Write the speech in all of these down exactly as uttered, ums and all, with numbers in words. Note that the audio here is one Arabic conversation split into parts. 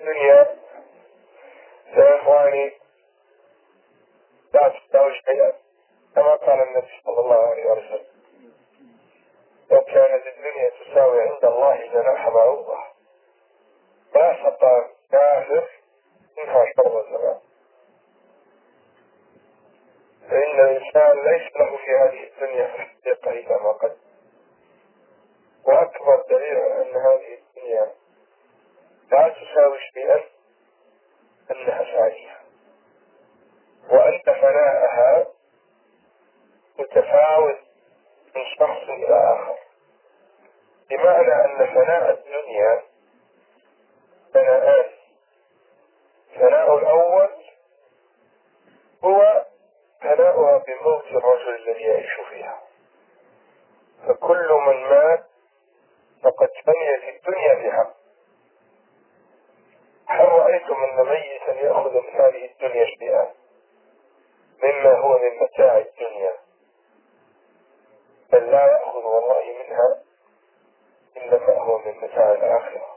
الدنيا يا إخواني لا تساوي شيئا، كما قال النبي صلى الله عليه وسلم: لو كانت الدنيا تساوي عند الله جناح بعوضة ما سقى كافر منها شرب زمان. فإن الإنسان ليس له في هذه الدنيا في الحقيقة إلا ما قد، وأكبر دليل على أن هذه الدنيا لا تساوي شيئا أنها فانية، وأن فناءها متفاوت من شخص إلى آخر، بمعنى أن فناء الدنيا فناءان: فناء الأول هو فناؤها بموت الرجل الذي يعيش فيها، فكل من مات فقد فنيت الدنيا بها. هل رأيتم أن ميتا يأخذ من هذه الدنيا شيئا مما هو من متاع الدنيا؟ بل لا يأخذ والله منها إلا ما هو من متاع الآخرة.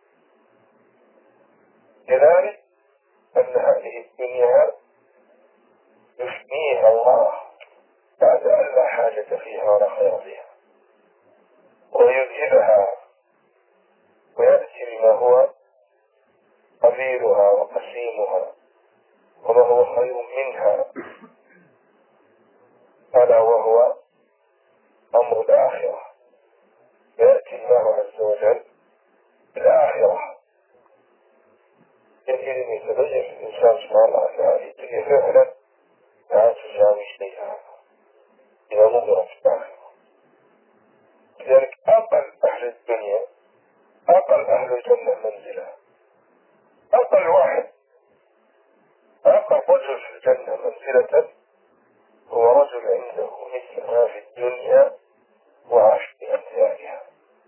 لذلك أن هذه الدنيا يفنيها الله بعد أن لا حاجة فيها ولا خير فيها، ويذهبها ويأتي بما هو قبيلها وقسيمها وما هو خير منها، ألا وهو أمر الآخرة. يأتي الله عز وجل بالآخرة، يجب أن يتبين الإنسان سبحانه أن هذه الدنيا فعلا لا تساوي شيئا إذا نظر في الآخرة. لذلك أقل أهل الدنيا أقل أهل الجنة منزلة، أقل واحد أقل رجل في الجنة منزلة هو رجل عنده مثل ما في الدنيا وعاش بأمثالها.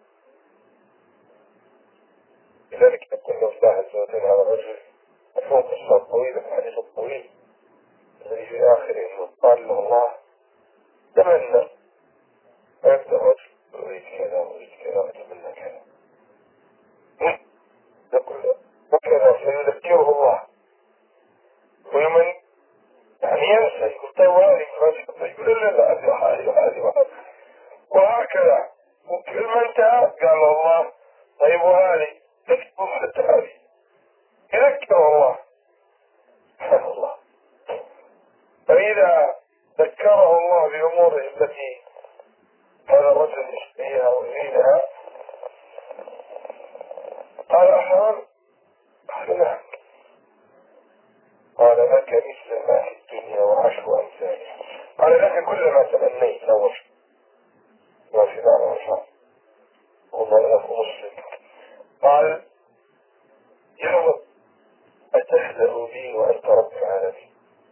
لذلك يقول الله عز وجل على الرجل مفهوم قصة طويلة، الحديث الطويل الذي في آخره إنه قال له الله: تمنى. فيبدأ الرجل: أريد كذا أريد كذا أتمنى كذا. يقول له: وكذا، فيذكره الله ويمن يعني ينسى. يقول: طيب وهذه فرصة؟ يقول: لا لا هذه وهذه وهذه وهذه وهكذا. وكل ما انتهى قال الله: طيب وهذه تكتب حتى هذه. يذكر الله سبحان الله. فإذا ذكره الله بأموره التي هذا الرجل يشتهيها ويريدها قال: أحرام؟ قال: نعم. قال: لك مثل ما في الدنيا وعشر أمثالها. قال: لك كل ما تمنيت أول شيء ما في معنى وشاء. والله له مسلم. قال: يا رب أتهزأ بي وأنت رب العالمين؟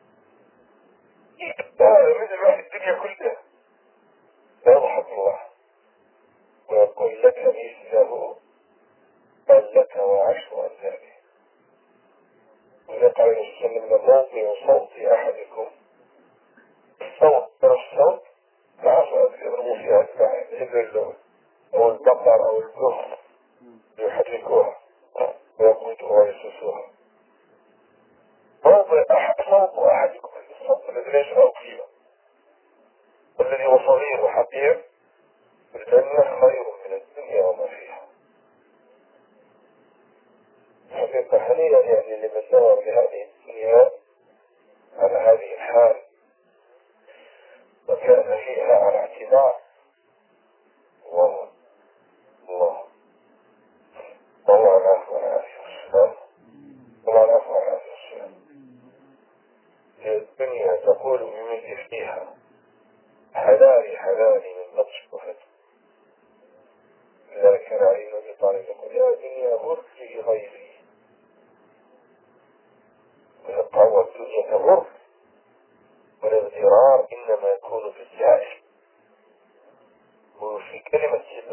قال: مثل ما في الدنيا كلها. يضحك الله ويقول: لك مثله بل لك وعشر أمثاله. وذلك عليه السلام: من موضع صوت أحدكم الصوت من الصوت العصا يضربوا فيها الإبل أو البقر أو الجهر يحركوها ويقودوها ويسوسوها. موضع أحد صوت أحدكم الصوت الذي ليس له قيمة والذي هو صغير وحقير الجنة خير من الدنيا وما فيها. حقيقة حنينا يعني لمن نظر لهذه الدنيا على هذه الحال وكان فيها على اعتبار. والله الله والله العفو والعافية والسلام. والله العفو والعافية والسلام. هي الدنيا تقول بمثل فيها: حذاري حذاري من بطش وفتح. لذلك كان علي بن أبي طالب يقول: يا دنيا غرتي غيري. ويقع الدنيا تغر والاغترار إنما يكون في الزائر. وفي كلمة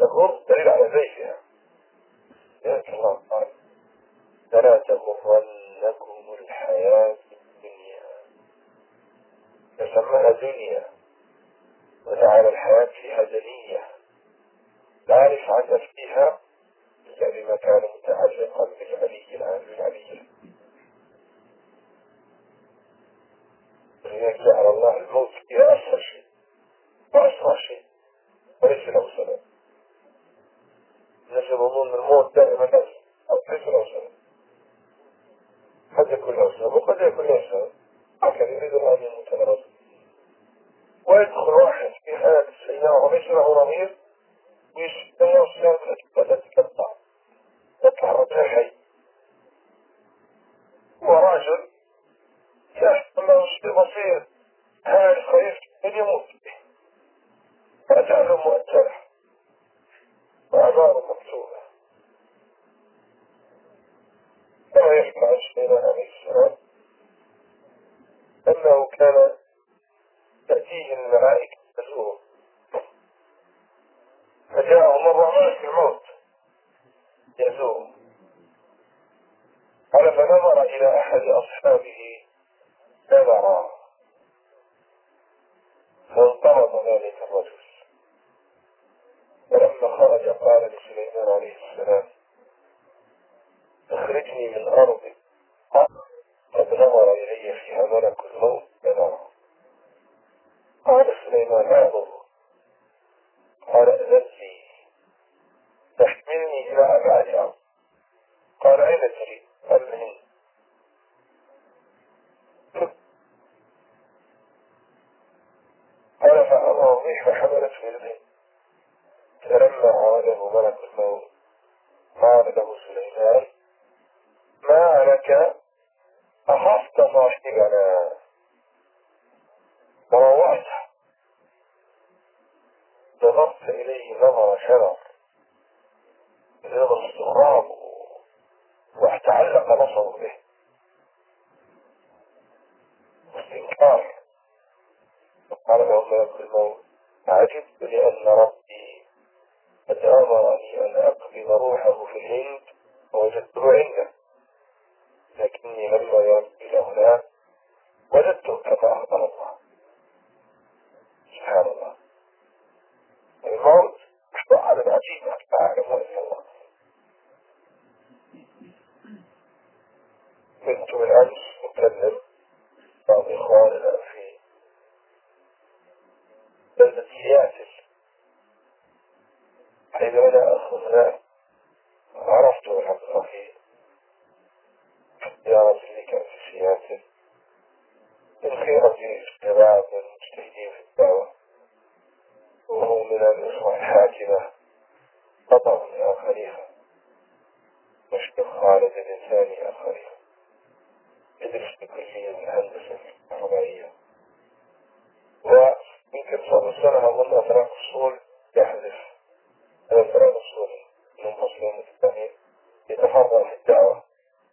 يكون يسأل لكن يريد الرجل المتنرد ويدخل واحد في حالة السيارة وليس له ضمير ويستنى السيارة بدأت تقطع يطلع رجل حي ورجل يحصل له شيء بسيط هذا خير من يموت به فأجعله مؤجلة وأعماله مكتوبة كما يحكى عن سليمان عليه السلام أنه كان تأتيه الملائكة تزوره فجاءه مرة ملك الموت يزوره قال فنظر إلى أحد أصحابه نظرا فانطرد ذلك الرجل فلما خرج قال لسليمان عليه السلام اخرجني من أرضي قد نظر إلي فيها ملك الموت نظرا قال سليمان لا أضر قال أذن لي تحملني إلى أبعد أرض قال أين تريد قال الهند قال فأمر الريح فحملته الهند فلما عاده ملك الموت قال له سليمان ما لك أخفت صاحبنا وروعته نظرت إليه نظر شرف نظر استغراب واحتعلق بصره به واستنكار قال له ملك الموت عجبت لأن ربي قد أمرني أن أقبض روحه في الهند ووجدته عنده لكني لما ذهبت إلى هناك وجدته كما أخبر الله سبحان الله الموت على العجيب لا أعلم إلا الله كنت بالأمس أكلم بعض إخواننا في بلدة سياتل حيث أنا أخ هناك عرفت الحقيقة في زيارة اللي كان في سياتل من خيرة الشباب والمجتهدين في الدعوة وهو من الأسرة الحاكمة قطر يا خليفة مشكل خالد بن ثاني يا خليفة يدرس بكلية الهندسة الكهربائية ويمكن صار سنة أظن أثناء الفصول يحدث أثناء الفصول من فصلين الثانيين يتفرغ في الدعوة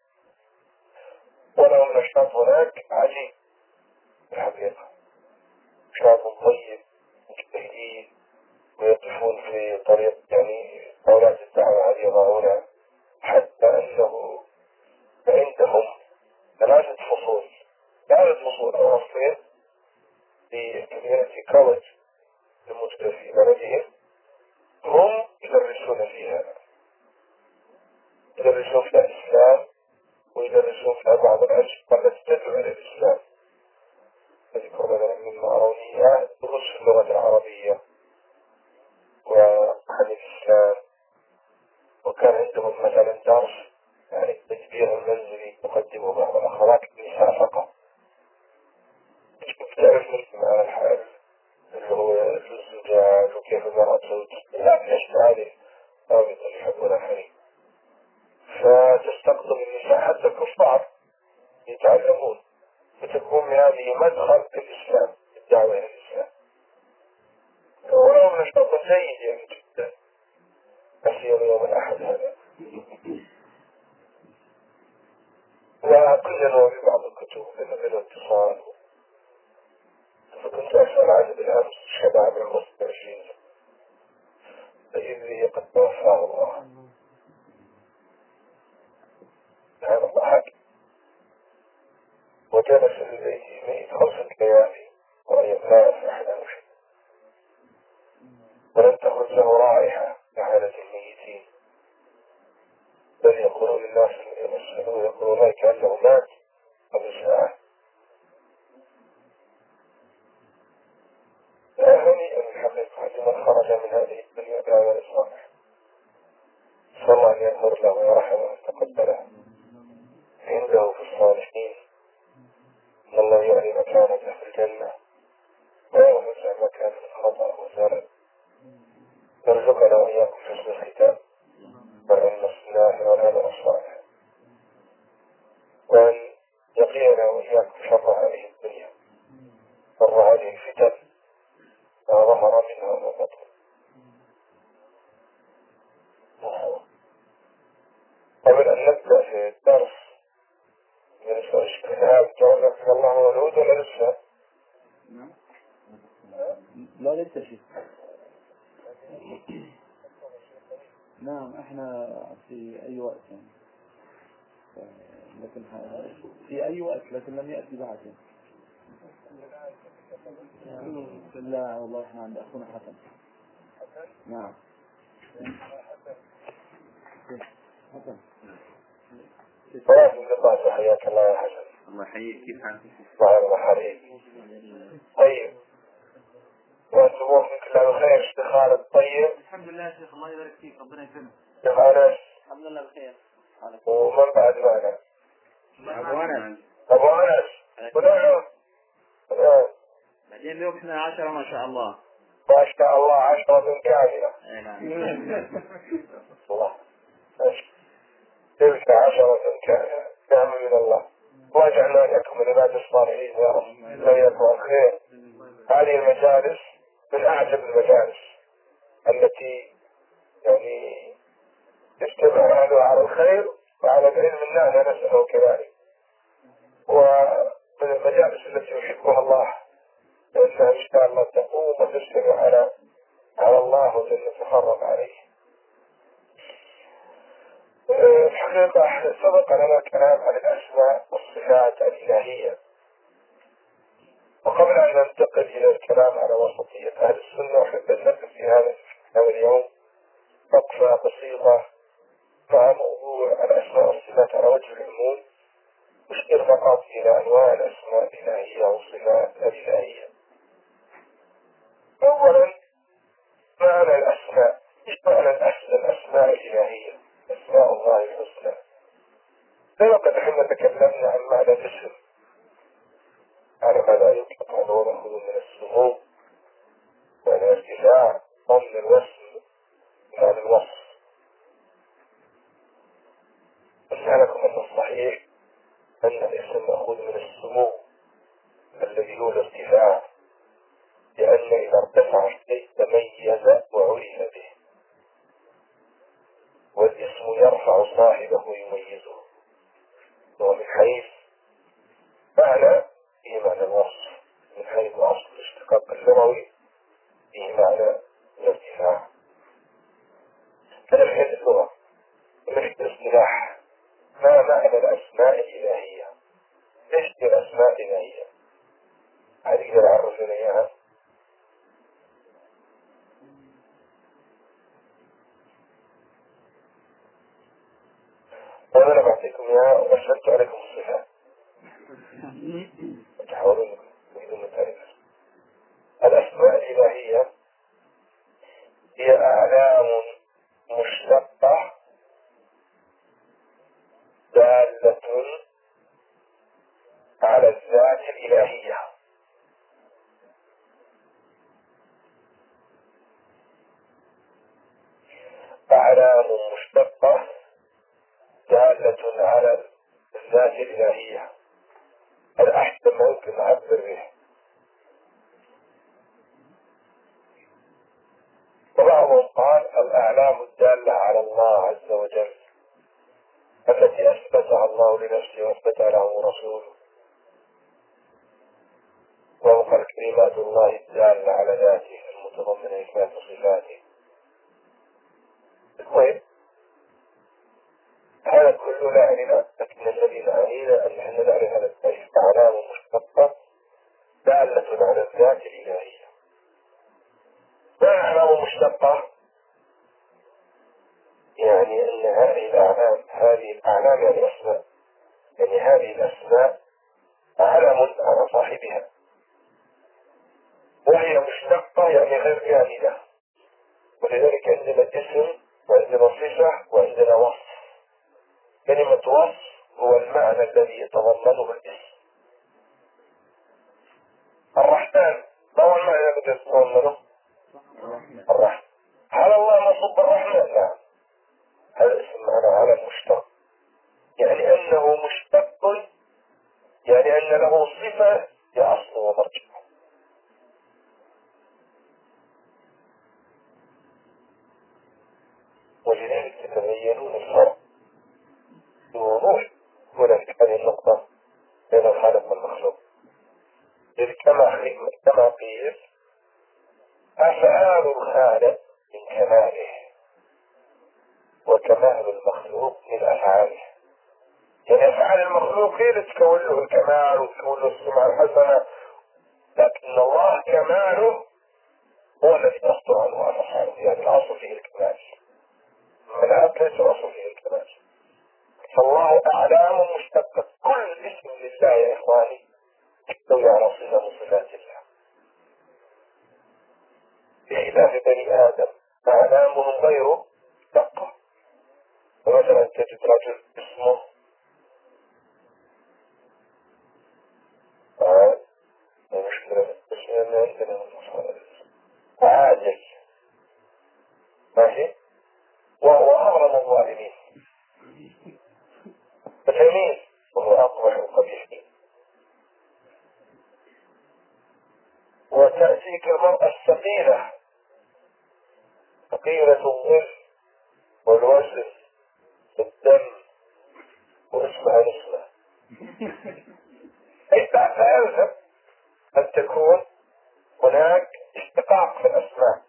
ولهم نشاط هناك عجيب الحقيقة شعب طيب مجتهدين ويقفون في طريق يعني أولاد الدعوة هذه يضعونها حتى أنه عندهم ثلاثة فصول ثلاثة فصول أو فصلين في كوميونتي كولج الموجودة في بلدهم هم يدرسون فيها يدرسون فيها الإسلام ويدرسون فيها بعض الأشياء التي تدعو إلى الإسلام أذكر مثلا مما أروني دروس في اللغة العربية وعن الإسلام وكان عندهم مثلا درس يعني التدبير المنزلي تقدمه بعض الأخوات النساء فقط تعرف مثل على الحال اللي هو الزجاج وكيف المرأة تزوج لا ليش هذه رابطة اللي يحبون الحريم فتستقطب النساء حتى الكفار يتعلمون وتكون هذه مدخل الإسلام الدعوة إلى الإسلام ولو نشاط جيد يعني جدا أسير يوم الأحد هذا وكل نوع في بعض الكتب من الاتصال فكنت أسأل عنه بالأمس شباب الوسط عشرين فإذ قد توفاه الله سبحان الله حكي وجلس في بيته مئة خمسة ليالي ولم يفعل أحد شيء ولم تخرج له رائحة كحالة الميتين بل يقولون للناس يمسكون يقولون لا كأنه مات قبل ساعة لا هنيئا الحقيقة لمن خرج من هذه الدنيا بعمل صالح صلى الله أن يغفر له ويرحمه ويتقبله عنده في الصالحين وإياكم شر هذه الدنيا، شر هذه الفتن ما ظهر منها وما بطن. قبل أن نبدأ في الدرس بالنسبة للشهاب جعلك الله مولود ولا لسه؟ لا لسه شيء. نعم احنا في اي وقت يعني. لكن في اي وقت لكن لم يأتي بعد. لا والله احنا عند اخونا حسن. نعم حسن. خلاص انقطعت. حياك الله يا حسن. الله يحييك. كيف حالك؟ الله يحييك. طيب وأنتم كلها بخير؟ اشتغال الطيب الحمد لله شيخ الله يبارك فيك ربنا يكرمك. شيخ أنس الحمد لله بخير. ومن بعد معنا؟ أبو أنس. أبو أنس ونعم. بعدين اليوم احنا عشرة ما شاء الله. ما شاء الله عشرة كاملة. اي نعم. الله تلك عشرة كاملة نعم من الله. واجعلنا لكم من عباد الصالحين يا رب. لا يكون خير. هذه المجالس من أعجب المجالس التي يعني اجتمع أهلها على الخير وعلى العلم الله نسأله كذلك، ومن المجالس التي يحبها الله لأنها إن شاء الله تقوم وتجتمع على على الله وتتفرغ عليه. الحقيقة سبق لنا كلام عن الأسماء والصفات الإلهية، وقبل أن ننتقل إلى الكلام على وسطية أهل السنة أحب أن نقف في هذا اليوم وقفة بسيطة مع موضوع الأسماء والصفات على وجه العموم، نشير فقط إلى أنواع الأسماء الإلهية والصفات الإلهية. أولا معنى الأسماء. إيش معنى الأسماء الإلهية؟ أسماء الله الحسنى. سبق نحن تكلمنا عن معنى الاسم، على ماذا يطلق على نأخذ من السمو معنى الارتفاع، ضمن الوصف معنى الوصف. أسألكم أن الصحيح أن الاسم مأخوذ من السمو الذي هو الارتفاع، لأن إذا ارتفع الشيء تميز وعرف به، والاسم يرفع صاحبه ويميزه، ومن حيث معنى به معنى الوصف، من حيث أصل الاشتقاق اللغوي به معنى الارتفاع. هذا من حيث اللغة. ومن حيث الاصطلاح ما معنى الأسماء الإلهية؟ ايش هي الأسماء الإلهية؟ هل يقدر يعرفنا إياها؟ وأنا بعطيكم إياها وأشرت عليكم الصفات وتحاولون بدون تعريف. الأسماء الإلهية هي أعلام مشتقة دالة على الذات الإلهية. أعلام مشتقة دالة على الذات الإلهية. الأحسن ممكن نعبر به. وبعضهم قال الأعلام الدالة على الله عز وجل التي أثبتها الله لنفسه وأثبتها له رسوله، وقال كلمات الله الدالة على ذاته المتضمنة إثبات صفاته. المهم هذا كله لا علينا، لكن الذي علينا أن نحن نعرف هذا التعريف أعلام مشتقة دالة على الذات الإلهية. ما أعلام مشتقة؟ يعني أن هذه الأعلام هذه الأعلام يعني أسماء، يعني هذه الأسماء علم على صاحبها، وهي مشتقة يعني غير كاملة. ولذلك عندنا اسم وعندنا صفة وعندنا وصف. كلمة وصف هو المعنى الذي يتضمنه الاسم. الرحمن ما هو المعنى الذي يتضمنه؟ الرحمن. هل الله مصب الرحمن؟ نعم. هذا اسم معنى علم مشتق، يعني أنه مشتق، يعني أن وضوح هنا في هذه النقطة بين الخالق والمخلوق. إذ كما كما قيل أفعال الخالق من كماله وكمال المخلوق من أفعاله. يعني أفعال المخلوق هي اللي تكون له الكمال وتكون له السمعة الحسنة، لكن الله كماله هو الذي تصدر عنه أفعاله، يعني الأصل فيه الكمال، العبد ليس الأصل فيه الكمال. فالله أعلام مشتقة، كل اسم لله يا إخواني يحتوي على صفة من صفات الله، بخلاف بني آدم أعلامهم غير مشتقة. فمثلا تجد رجل اسمه آه المشكلة اسمه عندنا عادل، ماشي، وهو أغرم الظالمين، جميل وهو أقبح القبيحين. وتأتيك المرأة الثقيلة، ثقيلة الظل والوزن والدم واسمها نسمة. إنت لا يلزم أن تكون هناك اشتقاق في الأسماء،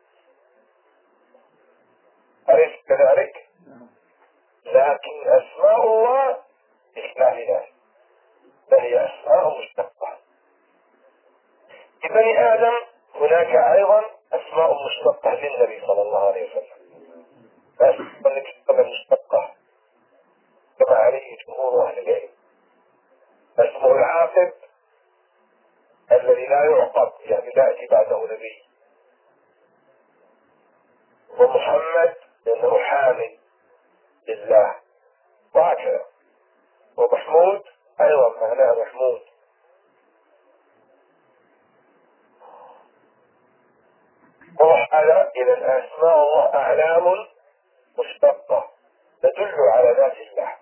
أليس كذلك؟ لكن أسماء الله بخلاف ذلك، بل هي أسماء مشتقة. في بني آدم هناك أيضا أسماء مشتقة للنبي صلى الله عليه وسلم، أسماء التي مشتقة كما عليه جمهور أهل العلم. اسمه العاقب الذي لا يعقب، يعني لا يأتي بعده نبي. ومحمد لأنه حامد لله، وهكذا. ومحمود أيضا معناه محمود. وهذا إذا أسماء الله أعلام مشتقة تدل على ذات الله.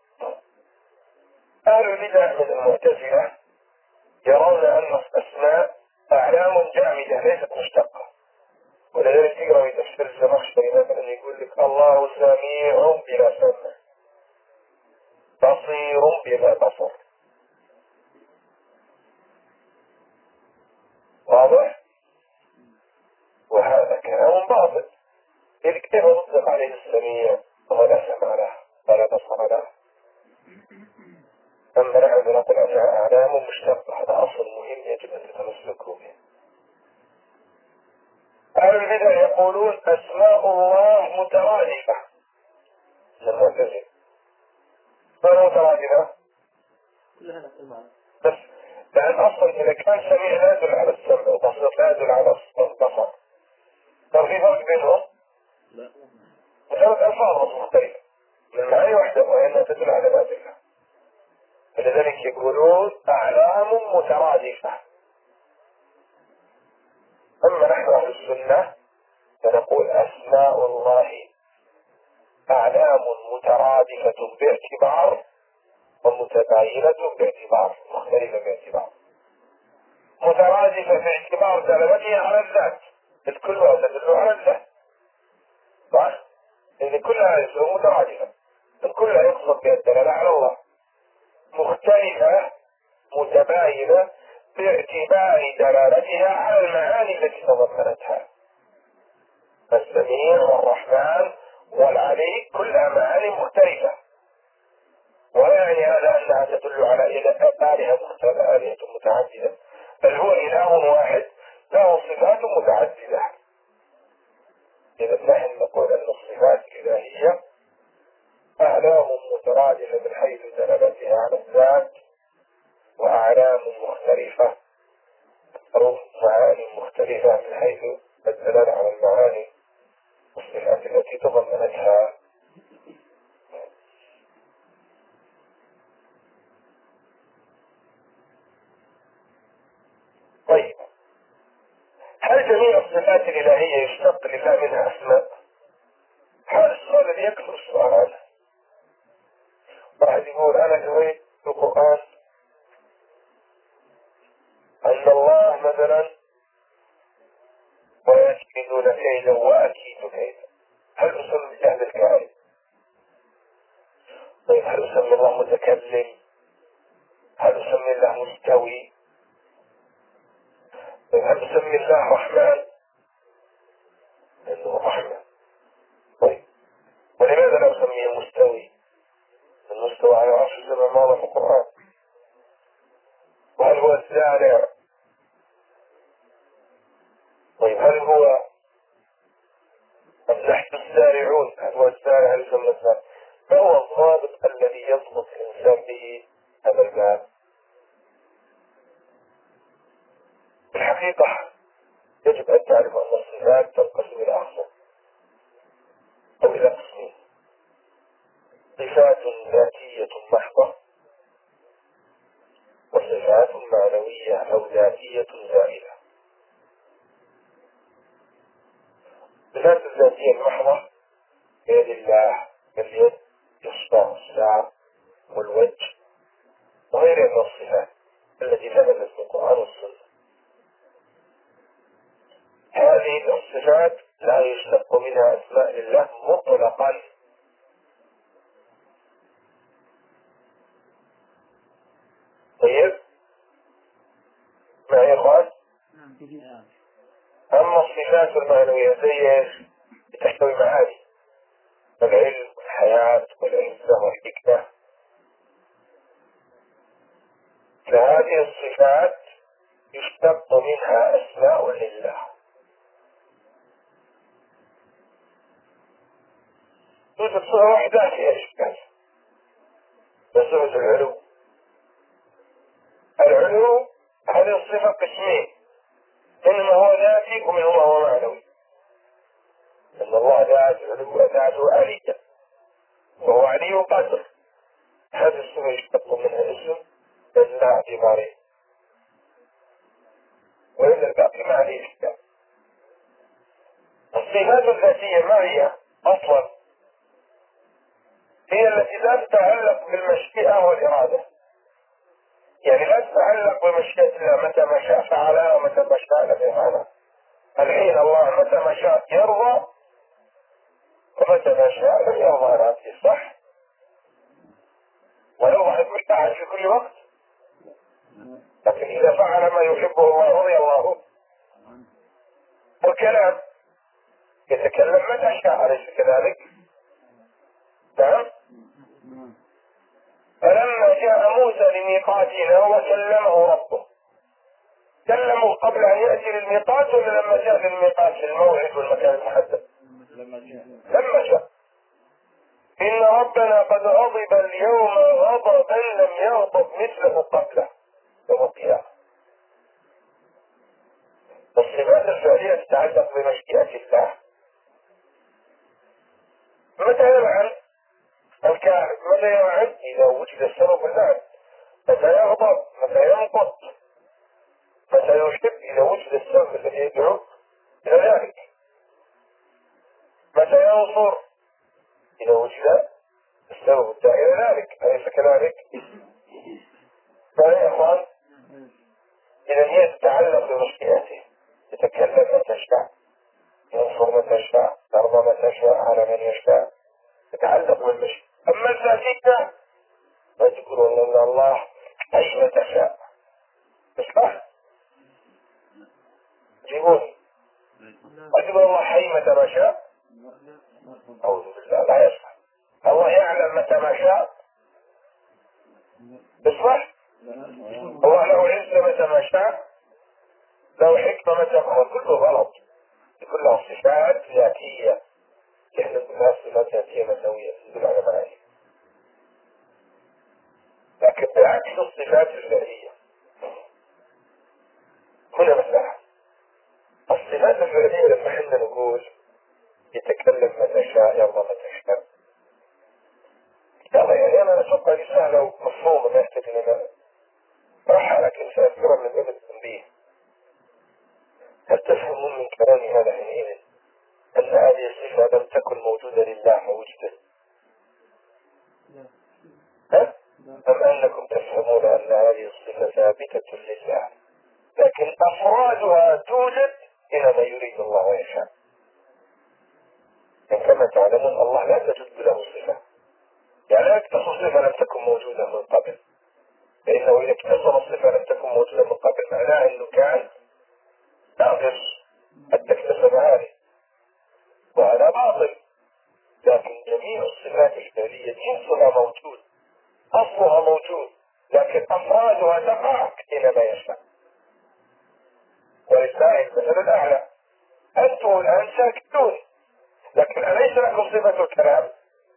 أهل البدع من المعتزلة يرون أن الأسماء أعلام جامدة ليست مشتقة، ولذلك تقرأ في تفسير الزمخشري مثلا يقول لك الله سميع بلا سمع، بصير بلا بصر. واضح؟ وهذا كلام باطل. إذ كيف نطلق عليه السميع وهو لا سمع له ولا بصر له؟ أما نحن نقول أنها أعلام مشتقة، هذا أصل مهم يجب أن نتمسكوا به. أهل البدع يقولون أسماء الله مترادفة، المعتزلة ما مترادفة؟ كلها نفس المعنى. بس لأن أصلا إذا كان سميع لا يدل على السمع وبصير لا يدل على البصر، صار في فرق بينهم؟ لا، مجرد ألفاظ مختلفة من معاني واحدة وإنها تدل على ذات الله. فلذلك يقولون أعلام مترادفة. أما نحن أهل السنة فنقول أسماء الله أعلام مترادفة باعتبار ومتباينة باعتبار، مختلفة باعتبار. مترادفة باعتبار دلالتها على الذات، إذ كلها تدل على الذات، صح؟ إذ كلها يسمى مترادفة، إذ كلها يقصد بها الدلالة على الله. مختلفة متباينة باعتبار دلالتها على المعاني التي تضمنتها. السميع والرحمن والعلي كلها معاني مختلفة، ولا يعني هذا أنها تدل على آلهة مختلفة، آلهة متعددة، بل هو إله واحد له صفات متعددة. إذا نحن نقول أن الصفات الإلهية أعلام مترادفة من حيث دلالتها على الذات، وأعلام مختلفة أو معاني مختلفة من حيث الدلالة على المعاني والصفات التي تضمنتها. طيب، هل جميع الصفات الإلهية يشتق لله منها أسماء؟ هذا السؤال الذي يكثر السؤال عنه. واحد يقول أنا قريت في القرآن أن الله مثلا ويكيدون كيدا وأكيد كيدا، هل أسمي بهذا الكائن؟ طيب هل أسمي الله متكلم؟ هل نسمي الله مستوي؟ هل نسمي الله رحمن؟ لأنه رحمة. طيب ولماذا لا نسميه مستوي؟ المستوى على عرش زي ما مر في القرآن. وهل هو الزارع؟ طيب هل هو أم نحن الزارعون؟ هل هو الزارع؟ هل يسمى الزارع؟ ما هو الضابط الذي يضبط الإنسان به هذا المال؟ في الحقيقة يجب أن تعرف أن الصفات تنقسم إلى أقسام أو إلى قسمين: صفات ذاتية محضة، وصفات معنوية أو ذاتية زائلة. الصفات الذاتية المحضة بيد الله كاليد، يصبع، الساعة، والوجه وغيرها من الصفات التي ثبتت في القرآن والسنة. هذه الصفات لا يشتق منها أسماء لله مطلقا. طيب ما يا إخوان؟ أما الصفات المعنوية زي إيش؟ تحتوي معاني: العلم والحياة والعزة والحكمة. فهذه الصفات يشتق منها أسماء لله. توجد صفة واحدة فيها إشكال، صفة العلو. العلو هذه الصفة قسمين: منهما هو ذاتي ومنهما هو معنوي. أن الله ذات علو ذاته آلية وهو علي قدر. هذه الصفة يشتق منها اسم لا اعتباره، وإلا الباقي ما عليه إشكال. الصفات الذاتية ما هي أصلا؟ هي التي لا تتعلق بالمشيئة والإرادة، يعني لا تتعلق بمشيئة الله، متى ما شاء فعلها ومتى ما شاء لم يفعلها. الحين الله متى ما شاء يرضى ومتى ما شاء لم يرضى إرادته، صح؟ ويرضى المستعان في كل وقت، لكن إذا فعل ما يحبه الله رضي الله. والكلام يتكلم متى شاء، أليس كذلك؟ نعم. فلما جاء موسى لميقاتنا وكلمه ربه، كلمه قبل أن يأتي للميقات ولا لما جاء للميقات في الموعد والمكان المحدد؟ لما جاء. إن ربنا قد غضب اليوم غضبا لم يغضب مثله قبله يوم القيامة. الصفات الفعلية تتعلق بمشيئة الله. متى يلعن الكافر؟ متى يلعن؟ إذا وجد السبب اللعن. متى يغضب؟ متى ينقض؟ متى يحب؟ إذا وجد السبب الذي يدعو إلى ذلك. متى ينصر؟ إذا وجد السبب الداعي إلى ذلك، أليس كذلك؟ فيا إخوان، إذا هي تتعلق بمشيئته، تتكلم متى شاء، ينصر متى شاء، ترضى متى شاء على من يشاء، تتعلق بالمشيئة. أما الذاتية فاذكروا أن الله أي متى شاء. يصلح؟ جيبوني. أجب الله حي متى ما شاء؟ أعوذ بالله، لا يصلح. الله يعلم متى ما شاء؟ يصلح؟ الله له عزة متى ما شاء؟ له حكمة متى ما شاء؟ كله غلط. كلها صفات ذاتية، لأن كلها صفات ذاتية معنوية تدل على معاني. لكن بعكس الصفات الفعلية. هنا مسألة الصفات الفعلية لما احنا نقول يتكلم متى شاء يرضى متى شاء، يلا يعني أنا أتوقع رسالة ومفهومة ما يحتاج إن أنا راح، لكن سأذكرها من باب التنبيه. هل تفهمون من كلامي هذا حينئذ أن هذه الصفة لم تكن موجودة لله فوجدت؟ ها؟ أم أنكم تفهمون أن هذه الصفة ثابتة لله لكن أفرادها توجد إنما يريد الله ويشاء؟ كما تعلمون الله لا تجد له صفة، يعني لا يكتصف صفة لم تكن موجودة من قبل، فإنه إذا اكتصف الصفة لم تكن موجودة من قبل معناه أنه كان ناقص التكلفة هذه، وهذا باطل. لكن جميع الصفات الفعلية جنسها موجود، أصلها موجود، لكن أفرادها تقع حينما يشاء. ولله المثل الأعلى. أنتم الآن ساكتون، لكن أليس لكم صفة الكلام؟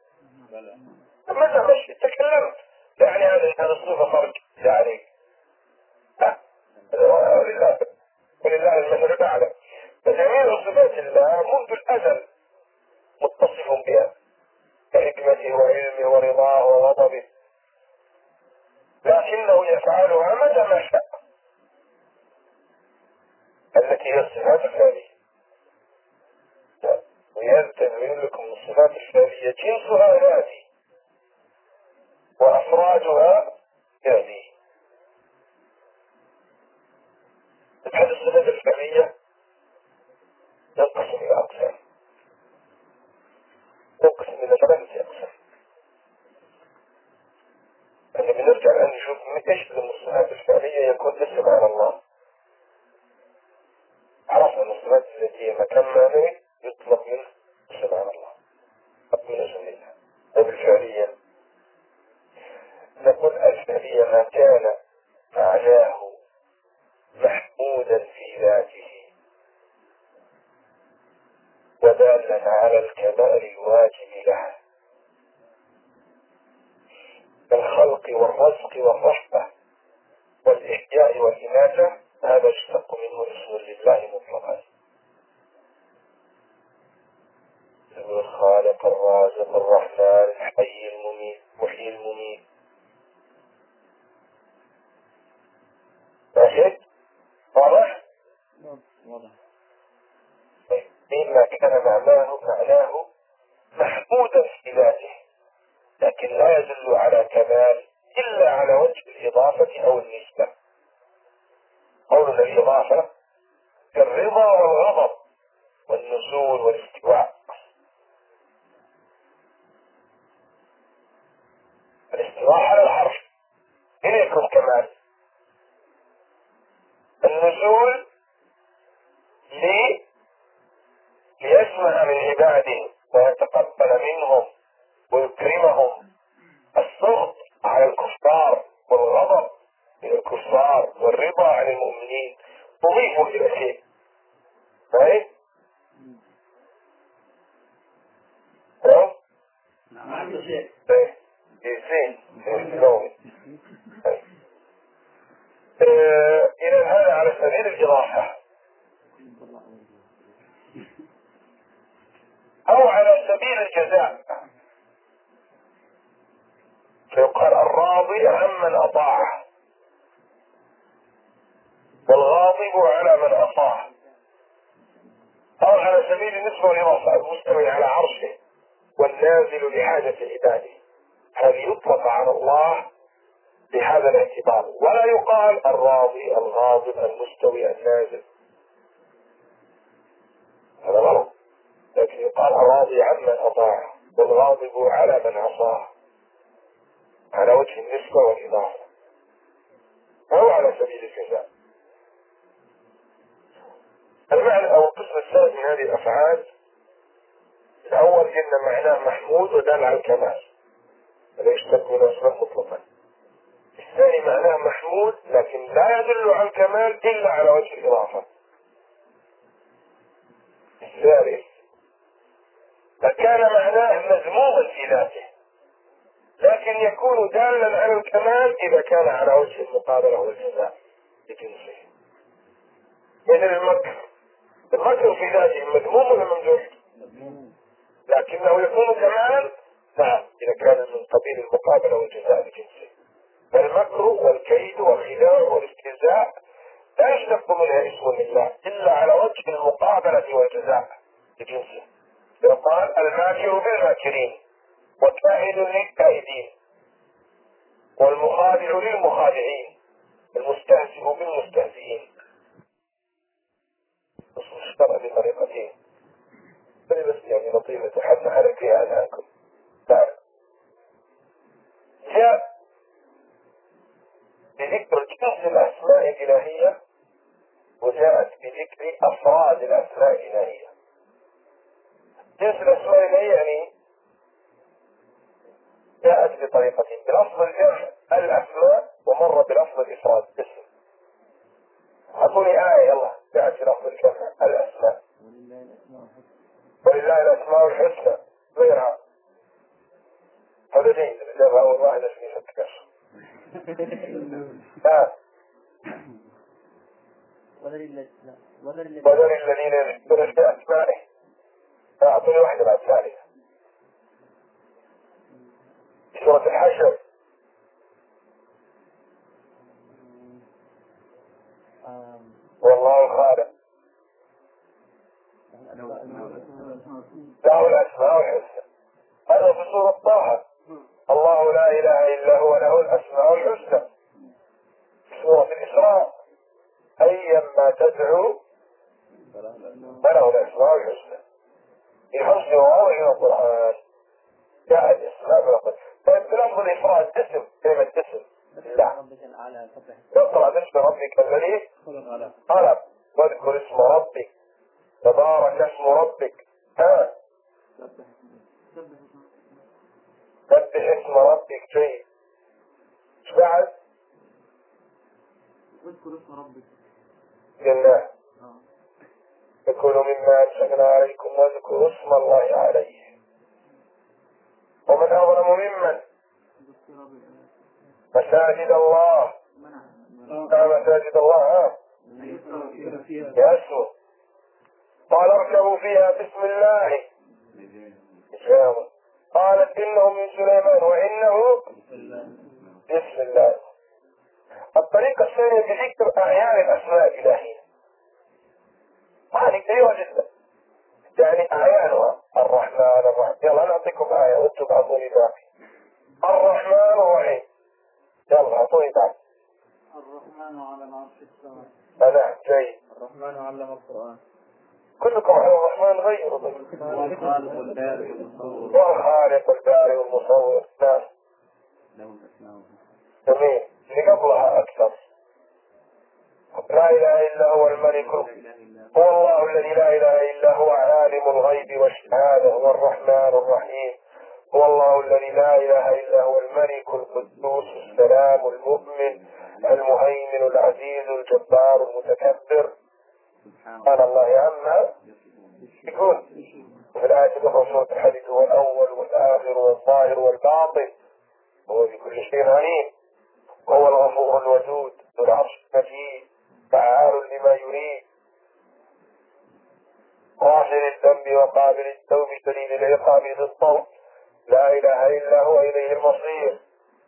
متى مش تكلمت يعني هذه هذه الصفة فرق يعني ها؟ ولله ولله المثل الأعلى. فجميع صفات الله منذ الأزل متصف بها كحكمته وعلمه ورضاه وغضبه، لكنه يفعلها متى ما شاء، التي هي الصفات الفعلية. وينتبه لكم الصفات الفعلية جنسها ذاتي وأفرادها ذاتي. هذه الصفات الفعلية تنقسم إلى أقسام، تنقسم إلى ثلاثة أقسام. أن بنرجع الآن نشوف ايش من الصفات الفعلية يكون اسم على الله. عرفنا أن الصفات التي هي مكان معنوي يطلق منه اسم على الله، يطلق من اسم الله. وبالفعلية نقول الفعلية ما كان معناه محمودا في ذاته ودالا على الكمال الواجب له كالخلق والرزق والرحمة والإحياء والإماتة، هذا يشتق منه اسم لله مطلقا. الخالق الرازق الرحمن الحي المميت محيي المميت. ماشي؟ واضح؟ واضح. مما كان معناه معناه محمودا في ذاته، لكن لا يدل على كمال إلا على وجه الإضافة أو النسبة. قول الإضافة كالرضا والغضب والنزول والاستواء. الاستواء على العرش هنا يكون كمال. النزول لي ليسمع من عباده ويتقبل منهم ويكرمهم. السخط على الكفار والغضب من الكفار والرضا عن المؤمنين تضيف إلى شيء. فاهم؟ تمام؟ نعم يا شيخ. ايه زين زين. إذا هذا على سبيل الإضافة أو على سبيل الجزاء، فيقال الراضي عمن أطاعه والغاضب على من أطاعه، أو على سبيل النسبة والإضافة المستوي على عرشه والنازل لحاجة عباده. هذا يطلق على الله بهذا الاعتبار، ولا يقال الراضي الغاضب المستوي النازل، هذا غلط. لكن يقال الراضي عمن أطاعه والغاضب على من عصاه على وجه النسبة والإضافة أو على سبيل الجزاء. المعنى أو القسم الثاني من هذه الأفعال، الأول إن معناه محمود ودال على الكمال، هذا يشتق من أسماء مطلقا. الثاني معناه محمود لكن لا يدل على الكمال إلا على وجه الإضافة. الثالث فكان معناه مذموما في ذاته لكن يكون دالا على الكمال إذا كان على وجه المقابلة والجزاء بجنسه. مثل المكر، المكر في ذاته مذموم ولا ممدوح؟ لكنه يكون كمالا نعم إذا كان من قبيل المقابلة والجزاء بجنسه. فالمكر والكيد والخداع والاستهزاء لا يشتق منها اسم لله إلا على وجه المقابلة والجزاء بجنسه. يقال الماكر بالماكرين والكائد للكائدين والمخادع للمخادعين المستهزئ بالمستهزئين. اشترى بطريقتين بس يعني لطيفة حتى على فيها أناكم. جاء بذكر جنس الأسماء الإلهية وجاءت بذكر أفراد الأسماء الإلهية. جنس الأسماء الإلهية يعني جاءت بطريقتين، بلفظ الجمع الأسماء ومرة بلفظ الإفراد اسم. أعطوني آية يلا جاءت بلفظ الجمع الأسماء. ولله الأسماء الحسنى غيرها. هذا جيد الإجابة أول واحدة في فتكش. ها وذر الذين يذكرون بأسمائه. أعطوني واحدة بعد ثانية. سورة الحشر. والله الخالق له الأسماء الحسنى. هذا في سورة طه. الله لا إله إلا هو له الأسماء الحسنى. في سورة الإسراء أيما تدعو فله الأسماء الحسنى. الحسنى واضح من القرآن. جاء الإسلام بالقرآن. طيب بلفظ الإفراد اسم كلمة اسم لا اقرأ باسم ربك الذي خلق واذكر اسم ربك تبارك اسم ربك. ها سبح اسم ربك. جيد. ايش بعد؟ اذكر اسم ربك. قلنا فكلوا مما أمسكنا عليكم واذكروا اسم الله عليه. ومن أظلم ممن مساجد الله مساجد الله يسوع قال اركبوا فيها بسم الله إجابة. قالت إنه من سليمان وإنه بسم الله. الطريقة الثانية بذكر أعيان الأسماء الإلهية. هذه كثيرة جدا يعني أعيانها الرحمن الرحيم. يلا نعطيكم آية وانتم تعطوني باقي. الرحمن الرحيم يلا اعطوني باقي. الرحمن على العرش استوى. أنا جيد. الرحمن علم القرآن. كلكم على الرحمن غير والخالق البارئ المصور. والخالق البارئ المصور. نعم جميل. اللي قبلها أكثر. لا إله إلا هو الملك هو الله الذي لا إله إلا هو عالم الغيب والشهادة هو الرحمن الرحيم. هو الله الذي لا إله إلا هو الملك القدوس السلام المؤمن المهيمن العزيز الجبار المتكبر. سبحان الله عما يقول. وفي الآية الأخرى سورة الحديث هو الأول والآخر والظاهر والباطن وهو بكل شيء عليم. هو الغفور الودود ذو العرش المجيد فعال لما يريد غافر الذنب وقابل التوب شديد العقاب ذي الطول لا إله إلا هو إليه المصير.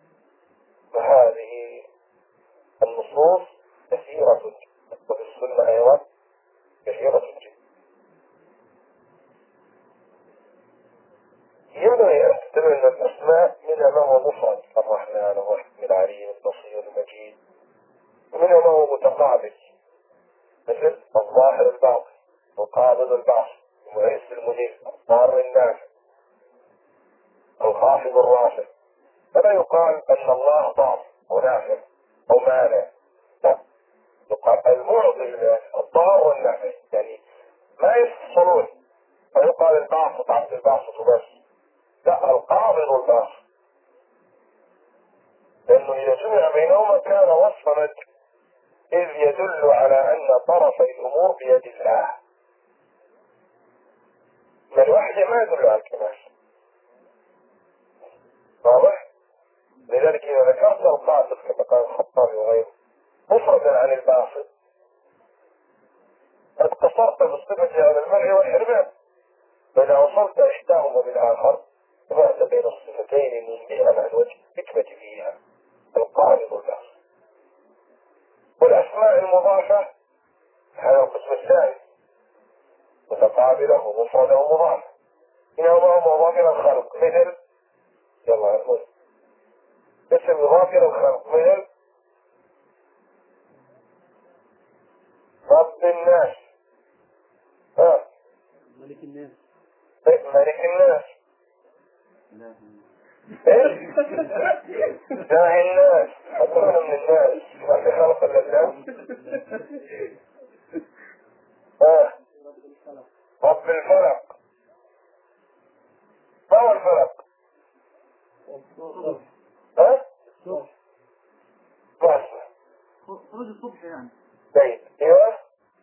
وهذه النصوص كثيرة جدا وفي السنة أيضا كثيرة جدا. ينبغي أن تتبع أن الأسماء منها ما هو مفرد الرحمن الرحيم العليم البصير المجيد ومنها ما هو متقابل مثل الظاهر الباطن القابض الباسط المعز المذل الضار النافع الخافض الرافع. فلا يقال أن الله ضار ونافع أو مانع. لا يقال المعطي الضار والنافع يعني ما يفصلون. فيقال الباسط عبد الباسط وبس. لا القابض الباسط لأنه إذا جمع بينهما كان وصفا إذ يدل على أن طرف الأمور بيد الله. من الوحدة ما يدل على الكمال. واضح؟ لذلك إذا ذكرت القاسط كما قال الخطابي وغيره مفردا عن الباسط قد قصرت بالصفة على المنع والحرمان. فإذا وصلت إحداهما بالآخر جمعت بين الصفتين ممتعا عن وجه الحكمة فيها القابض والباسط. والأسماء المضافة هذا القسم الثاني متقابلة ومفردة ومضافة. إنه مضاف إلى الخلق مثل يلا نقول اسم مضاف إلى الخلق مثل رب الناس. ها ملك الناس. ملك الناس. داعي الناس حضرنا من الناس ما في خلق الا الناس. اه رب الفلق. ما هو الفلق؟ ها؟ ما اسمه خروج الصبح يعني. طيب ايوه.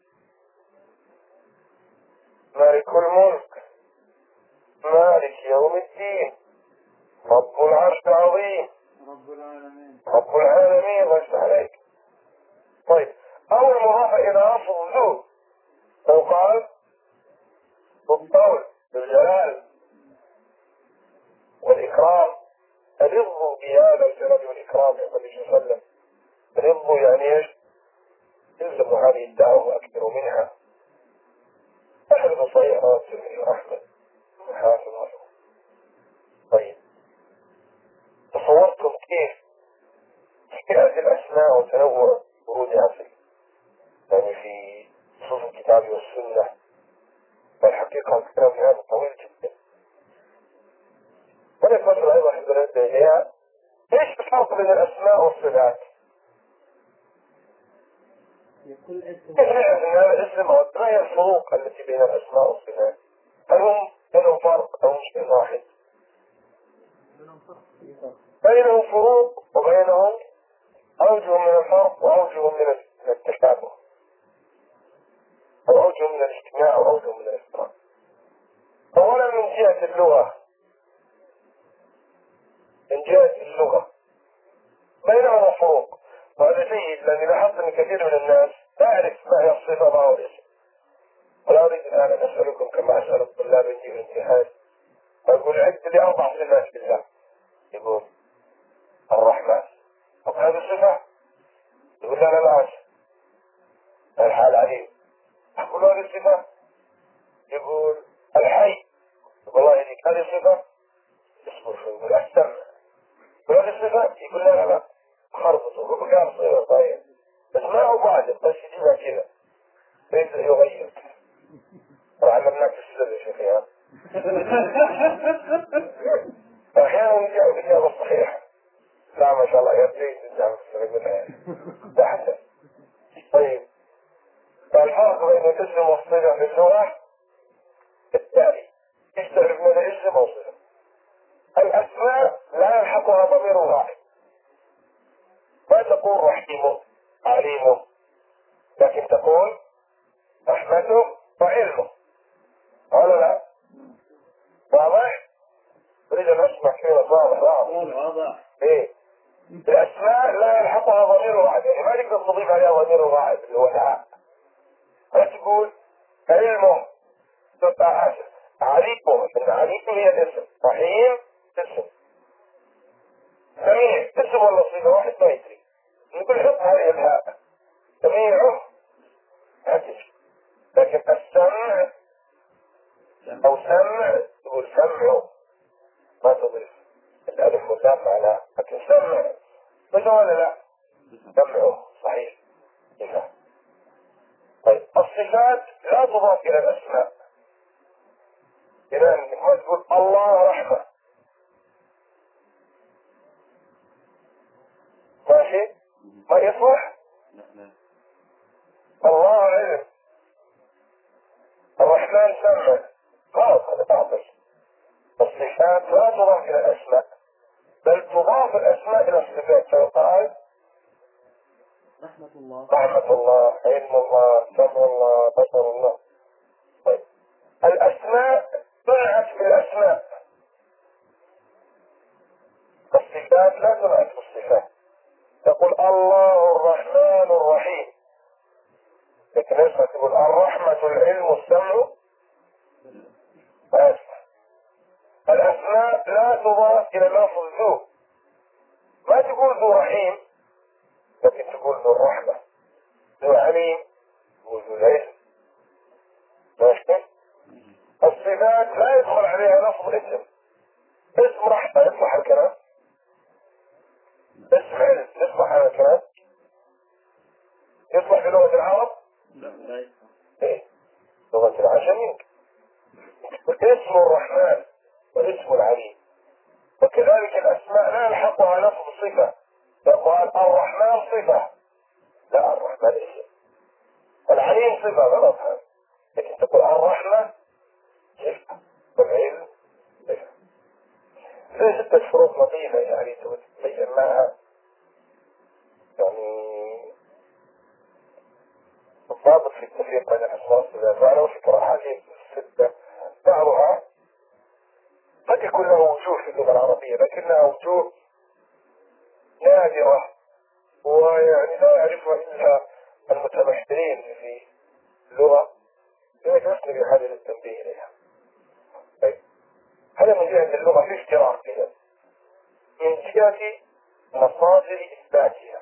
مالك الملك مالك يوم الدين رب العرش العظيم رب العالمين. رب العالمين. الله يفتح عليك. طيب اول مضاف الى لفظ ذو فيقال بالطول بالجلال والاكرام. رضوا بهذا الجلال والاكرام يا النبي صلى الله عليه وسلم. رضوا يعني ايش؟ الزموا هذه الدعوه واكثروا منها. احد صيحات سيدنا احمد حافظ له. طيب تصورتم كيف حكاية الاسماء وتنوع ورودها في يعني في نصوص الكتاب والسنه. والحقيقه الكلام هذا طويل جدا. ولا فترة ايضا حتى ننتهي اليها. ايش الفرق بين الاسماء والصفات؟ كل اسم كيف نعرف ان هذا الاسم او ما هي الفروق التي بين الاسماء والصفات؟ هل هم بينهم فرق او مش بين واحد؟ منهم فرق. في فرق. بينهم فروق وبينهم اوجه من الفرق واوجه من التشابه او اوجه من الاجتماع او اوجه من الافتراق. اولا من جهة اللغة، من جهة اللغة بينهم فروق. وهذا جيد لاني لاحظت ان كثير من الناس لا يعرف ما هي الصفة وما هو الاسم. ولا اريد الان ان اسالكم كما اسال الطلاب عندي في الامتحان اقول عد لي اربع صفات بالله. يقول الرحمن. طب هذه صفة؟ يقول لا لا لا الحال عليم. اقول هذه صفة؟ يقول الحي. يقول الله يهديك هذه صفة؟ اصبر شوي. يقول السمع. يقول هذه صفة؟ يقول لا لا لا خربط. يقول كان صفة. طيب بس ما هو بعد بس يجيبها كذا يبدأ يغير. وعلمناك السر يا شيخ يا احيانا نجاوب الاجابة الصحيحة. لا ما شاء الله يا بريد نجاوب السر ده حسن. طيب فالفرق بين الاسم والصفة في اللغة التالي. ايش تعرف من الاسم والصفة؟ الاسماء لا يلحقها ضمير واحد. ما تقول رحيم عليم لكن تقول رحمته وعلمه. ولا لا؟ واضح؟ اريد ان اسمع كلمة واضح واضح. واضح. ايه؟ الاسماء لا يلحقها ضمير واحد يعني ما تقدر تضيف عليها ضمير واحد اللي هو الهاء. ما تقول علمه تبقى اسف عليكم. ان عليكم هي الاسم. رحيم اسم. سميع اسم ولا صفة واحد ما يدري. نقول حط هذه الهاء سميعه هاتف. لكن السمع او سمع تقول سمعه ما تضيف الالف مسافة على. لكن سمع بس ولا لا؟ سمعه صحيح. إذا طيب الصفات لا تضاف الى الاسماء. اذا ما تقول الله رحمة ماشي ما يصلح. الله علم الرحمن سمع خلاص هذا باطل. الصفات لا تضاف الى الاسماء بل تضاف الاسماء الى الصفات. فيقال رحمة الله. رحمة الله علم الله سمع الله بصر الله. طيب الاسماء طلعت بالاسماء. الصفات لا طلعت بالصفات. تقول الله الرحمن الرحيم لكن ليش ما تقول الرحمة العلم السمع. بس الاسماء لا تضاف الى لفظ ذو. ما تقول ذو رحيم لكن تقول ذو الرحمة. ذو عليم تقول ذو العلم. ماشي. الصفات لا يدخل عليها لفظ اسم. اسم رحمة يصلح الكلام. اسم علم يصلح هذا الكلام. يصلح في لغة العرب. لا لا يصح. ايه لغة العجم. اسم الرحمن واسم العليم. وكذلك الاسماء لا يلحقها لفظ صفة يقال الرحمن صفة، لا الرحمن اسم، العليم صفة غلط هذا، لكن تقول الرحمة صفة والعلم صفة. في ستة فروق لطيفة يعني تبين معها يعني الضابط في التفريق بين الأسماء والصفات. وعلى فكرة هذه الستة بعضها قد يكون له وجوه في اللغة العربية لكنها وجوه نادرة ويعني لا يعرفها إلا المتمحضرين في اللغة، لذلك نحن بحاجة للتنبيه إليها. طيب هذا من جهة اللغة في اشتراك كذا من جهة مصادر إثباتها.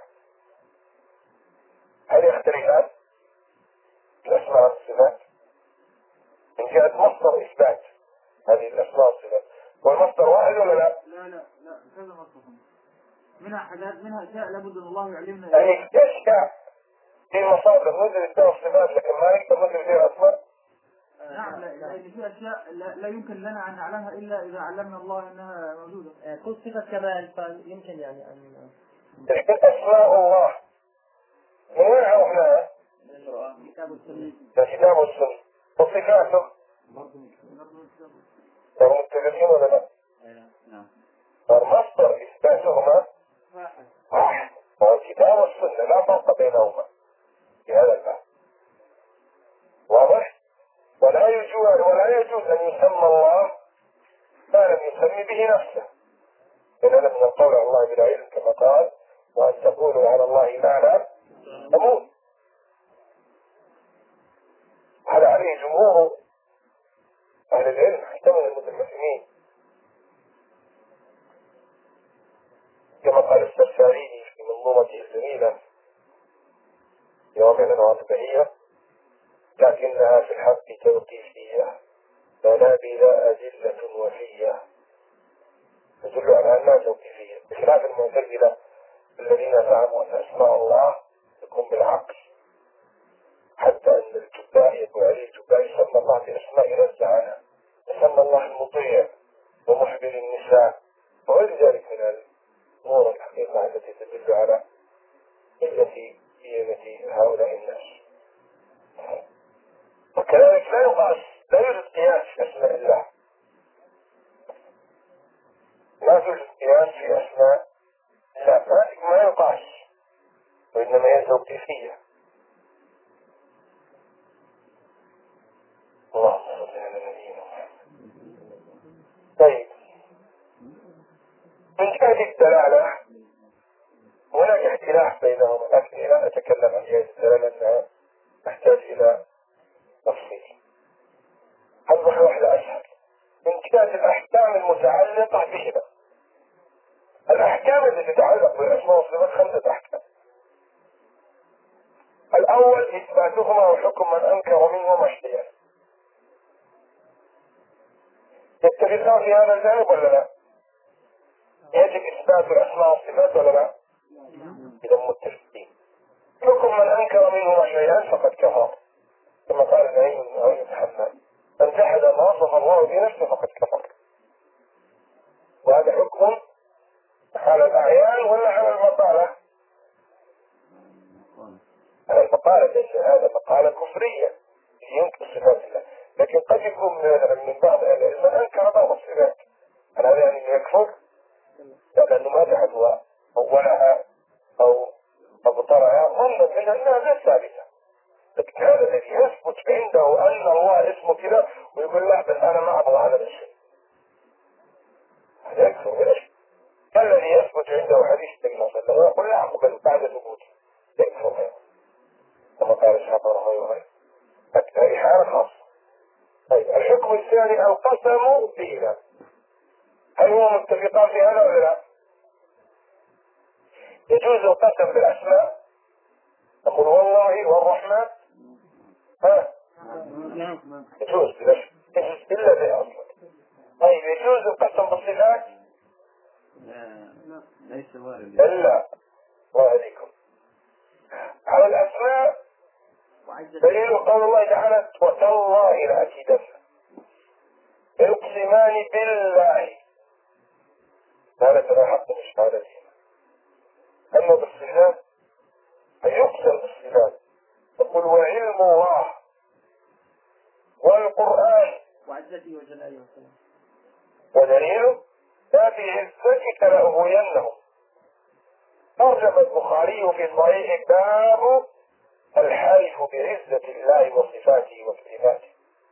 هل يختلفان الأسماء والصفات؟ من جهة مصدر إثبات هذه الأسماء والصفات والمصدر واحد ولا لا؟ لا لا لا كذا مصدر، منها حاجات منها أشياء لابد أن الله يعلمنا. يعني أشياء في مصادر نزل الدواء والصفات لكن ما يقدر نزل فيها الأسماء. نعم، لأن في أشياء لا يمكن لنا أن نعلمها إلا إذا علمنا الله أنها موجودة. كل صفة كمال فيمكن يعني أن لكن أسماء الله من وين عرفناها؟ كتاب السنة. الكتاب والسنة. وصفاته صاروا متفقين ولا لا؟ نعم. فالمصدر إثباتهما واحد هو الكتاب والسنة، لا فرق بينهما في هذا الباب. واضح؟ ولا يجوز ولا يجوز أن يسمى الله ما لم يسمي به نفسه، إن هذا من القول على الله بلا علم كما قال وأن تقولوا على الله ما لا تعلمون. هذا عليه جمهور أهل العلم حتى من المتكلمين كما قال السرساري في منظومته الجميلة يومين الواقعية، لكنها في الحق توقيفية فنابل أدلة وفية تدل على أنها توقيفية، بخلاف المعتزلة الذين زعموا أن أسماء الله تكون بالعقل، حتى أن الجبائي أبو علي الجبائي سمى الله بأسماء رزع عنها، سمى الله المطيع ومحبل النساء وغير ذلك من الأمور الحقيقة التي تدل على قلة قيمة هؤلاء الناس. وكذلك لا يقاس، لا يوجد قياس في أسماء الله، لا توجد قياس في أسماء لا ذلك ما يقاس، وإنما هي توقيفية. اللهم صل على نبينا محمد. طيب من جهة الدلالة هناك اختلاف بينهم، لكن لا نتكلم عن جهة الدلالة لأنها تحتاج إلى تفصيل. أصبح واحدة أسهل من جهة الأحكام المتعلقة بهما. الأحكام التي تتعلق بالأسماء والصفات خمسة أحكام. الأول إثباتهما وحكم من أنكر منهما اشتيان. يتفقان في هذا الجانب ولا لا؟ يجب إثبات الأسماء والصفات ولا لا؟ إذا متفقين. حكم من أنكر منهما شيئا فقد كفر، كما قال النبي بن أبي محمد من جحد ما وصف الله بنفسه فقد كفر. وهذا حكم على الأعيان ولا على المقالة؟ على المقالة، ليس هذا مقالة كفرية ينكر صفات الله، لكن قد يكون من بعض أهل العلم من أنكر بعض الصفات، هل هذا يعني يكفر؟ لأنه ما جحدها أولها أو أبطلها ظنا منها أنها غير ثابتة. لكن هذا الذي يثبت عنده أن الله اسمه كذا ويقول لا بس أنا ما أبغى هذا الشيء، هذا يكفر. ليش؟ الذي يثبت عنده حديث النبي صلى الله عليه وسلم ويقول لا أقبل بعد ثبوته يكفر، كما قال الشافعي رحمه الله. هذه حالة خاصة. طيب الحكم الثاني القسم بهما، هل هو متفقان في هذا ولا لا؟ يجوز القسم بالأسماء، نقول والله والرحمن ها يجوز بلا شك إلا بأصل. طيب يجوز القسم بالصفات؟ لا ليس وارد. إلا الله عليكم. على الأسماء دليل قول الله تعالى وتالله لأكيدن، يقسمان بالله، هذا ترى حق مش هذا أما بالصفات فيقسم بالصفات، يقول وعلم الله والقرآن وعزته وجلاله وسلامه. ودليله لا بعزتك لأغوينهم. ترجم البخاري في صحيح باب الحلف بعزة الله وصفاته وكلماته.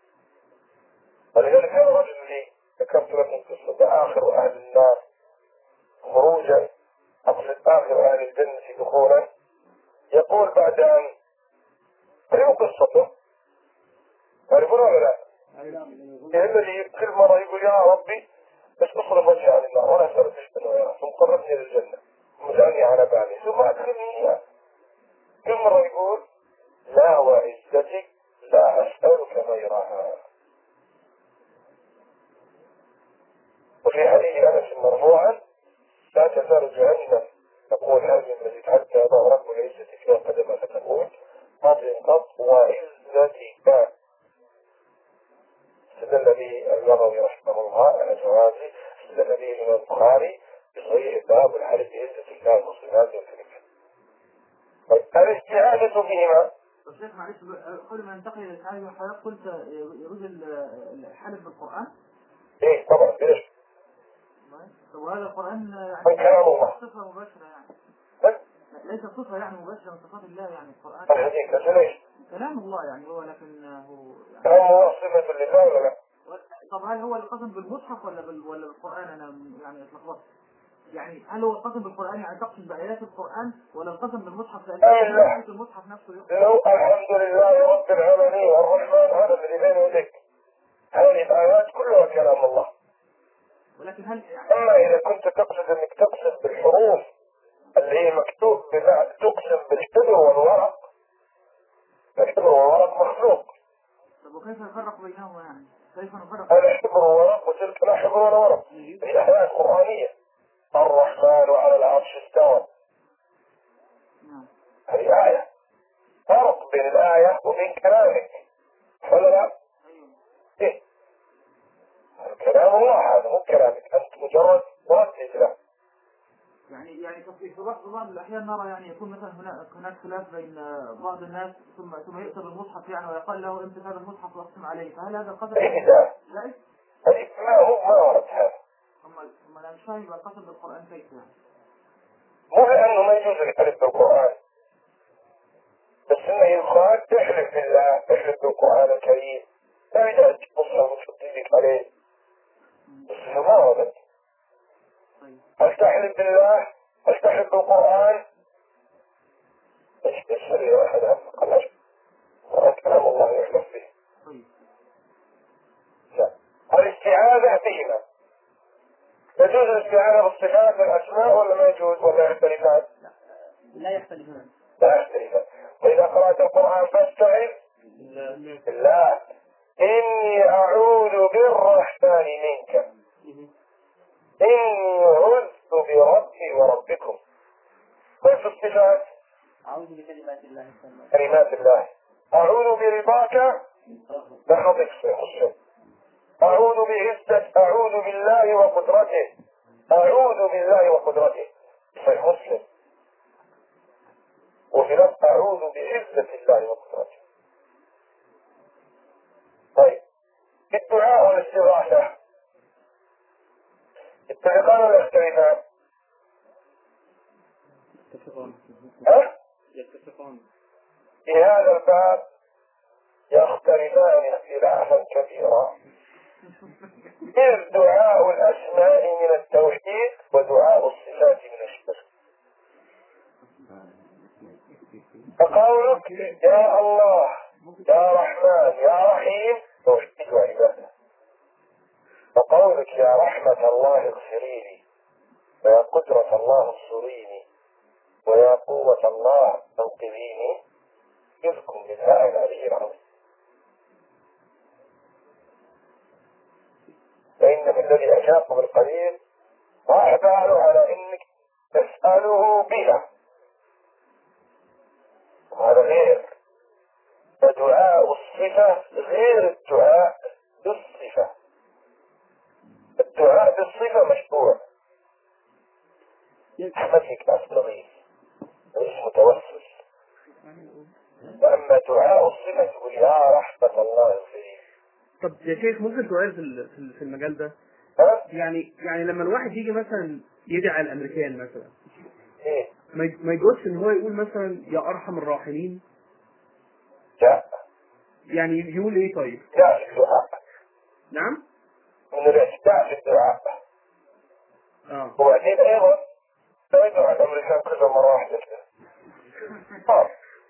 ولذلك هذا الرجل اللي ذكرت لكم قصة آخر أهل النار خروجا، أقصد آخر أهل الجنة دخولا، يقول بعد أن تعرفوا قصته، تعرفون ولا لا؟ الذي كل مرة يقول يا ربي بس اصرف وجهي عن النار ولا أسألك الجنة ثم قربني للجنة ثم جعلني على بالي ثم أدخلني إياه. كل مرة يقول لا وعزتك لا أسألك غيرها. وفي حديث أنس مرفوعا لا تزال جهنم تقول هذه المزيد حتى يضع رب عزتك فيها قدمها فتقول قد قط وعزتك. استدل به النووي رحمه الله على جوازه، استدل به الإمام البخاري بصحيح باب الحلف بعزة الله وصفاته وكلماته. الاستعاذة بهما. الشيخ معلش قبل ما ننتقل الى الحلف حضرتك قلت يجوز الحلف بالقرآن؟ ايه طبعا ليش؟ طب وهذا القرآن يعني كلام الله صفة مباشرة يعني؟ بس ليس صفة يعني مباشرة من صفات الله يعني القرآن؟ الحديث ليش؟ كلام الله يعني هو لكن هو يعني كلام الله صفة لله ولا لا؟ طب هل هو القسم بالمصحف ولا بال ولا بالقرآن؟ أنا يعني اتلخبطت. يعني هل هو القسم بالقرآن يعني تقصد بآيات القرآن ولا القسم بالمصحف؟ لأن آيات المصحف نفسه يقصد. لو الحمد لله رب العالمين والرحمن هذا اللي بين يديك، هذه الآيات كلها كلام الله. ولكن هل يعني أما إذا كنت تقصد أنك تقصد بالحروف اللي هي مكتوب بمعنى تقسم بالحبر والورق، الحبر والورق مخلوق. طب وكيف نفرق بينهما يعني؟ كيف نفرق؟ هذا حبر وورق وتلك لا حبر ولا ورق. هي آيات قرآنية. الرحمن وعلى العرش استوى. نعم. هذه آية. فرق بين الآية وبين كلامك ولا لا؟ إيه؟ كلام الله هذا مو كلامك أنت، مجرد مردد له. يعني يعني في بعض بعض الأحيان نرى يعني يكون مثلا هناك هناك خلاف بين بعض الناس ثم ثم يكتب المصحف يعني ويقال له امسك هذا المصحف واقسم عليه، فهل هذا القسم؟ إيه لا. لا. هذه ما هو ما ورد هذا. ثم ثم أنا مش فاهم القسم بالقرآن كيف يعني؟ مو لأنه ما يجوز الحلف بالقرآن، بس إنه يقال تحلف بالله، تحلف بالقرآن الكريم، لا يجوز مصحف وتحط يدك عليه. بس ما ورد. هل تحلف بالله؟ هل تحلف بالقرآن؟ ايش تسأل يا واحد عن قلش؟ كلام الله يحلف به. لا. الاستعاذة بهما. يجوز الاستعاذة بالصفات والأسماء ولا ما يجوز ولا يختلفان؟ لا يختلفان. لا يختلفان. وإذا قرأت القرآن فاستعذ بالله إني أعوذ بالرحمن منك إني عذت بربي وربكم. كيف الصفات؟ أعوذ بكلمات الله التامة. كلمات الله. أعوذ برضاك بخطئ خصوصا. أعوذ بعزة، أعوذ بالله وقدرته، أعوذ بالله وقدرته في مسلم، وفي نفس أعوذ بعزة الله وقدرته. طيب الدعاء والاستغاثة اتفقان ولا يختلفان؟ يتفقون. ها؟ يتفقون. في هذا الباب يختلفان اختلافا كثيرا. إذ دعاء الأسماء من التوحيد ودعاء الصفات من الشرك. فقولك يا الله يا رحمن يا رحيم توحيد وعبادة، وقولك يا رحمة الله اغفري لي ويا قدرة الله انصريني ويا قوة الله انقذيني يذكر بالله العلي العظيم. فإن الذي أجاب بالقليل راح باله على إنك تسأله بها، وهذا غير. فدعاء الصفة غير الدعاء بالصفة. الدعاء بالصفة مشروع. رحمتك أستغيث دعاء الصفة تقول يا رحمة الله الكريم. طب يا شيخ ممكن سؤال في ال- في ال- في المجال ده؟ ها؟ يعني يعني لما الواحد يجي مثلا يدعي الامريكان مثلا، ايه؟ ما ي- ما يجوزش ان هو يقول مثلا يا ارحم الراحمين؟ لا يعني يقول ايه طيب؟ لا في الدعاء، نعم؟ من الاعتداء في الدعاء. اه وبعدين ايضا لا يدعو الامريكان كلهم مرة واحدة كده. اه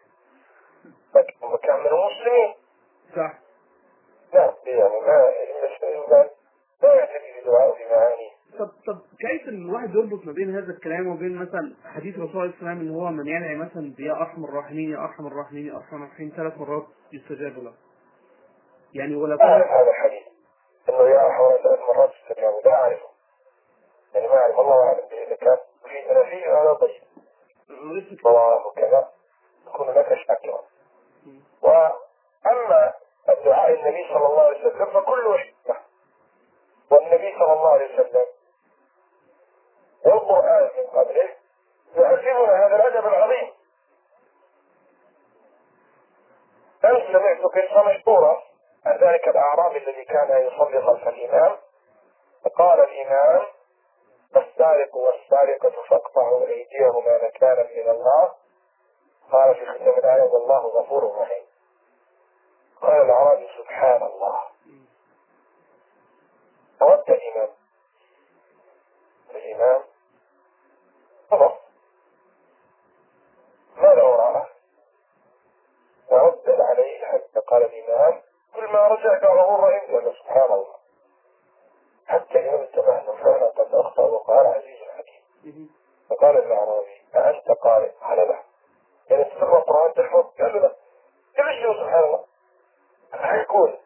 مكان من المسلمين. صح. لا يعني ما المسلمين لا يعتني بدعاء في معاني. طب طب كيف ان الواحد يربط ما بين هذا الكلام وبين مثلا حديث الرسول عليه السلام ان هو من يدعي مثلا يا ارحم الراحمين يا ارحم الراحمين يا ارحم الراحمين ثلاث مرات يستجاب له؟ يعني ولا أعرف كل هذا الحديث انه يا حوالي ثلاث مرات استجابوا، لا اعرفه يعني ما اعرف، الله اعلم به اذا كان في تنافيه هذا طيب الله كذا تكون لك شاكرا. واما الدعاء النبي صلى الله عليه وسلم فكله حكمه، والنبي صلى الله عليه وسلم والقران من قبله يعلمنا هذا الادب العظيم. امس سمعت قصه مشهوره عن ذلك الاعرابي الذي كان يصلي خلف الامام، فقال الامام السارق والسارقة فاقطعوا أيديهما نكالا من الله. قال في ختام الآية والله غفور رحيم. قال الأعرابي سبحان الله. رد الإمام الإمام خلاص ماذا وراءه؟ فردد عليه حتى قال الإمام كل ما رجعك غفور رحيم. قال سبحان الله. حتى الإمام انتبه أنه فعلا قد أخطأ وقال عزيز حكيم. فقال الأعرابي أأنت قارئ؟ قال لا. يعني تسمى القرآن تحفظ؟ قال له لا. قال له سبحان الله. يقول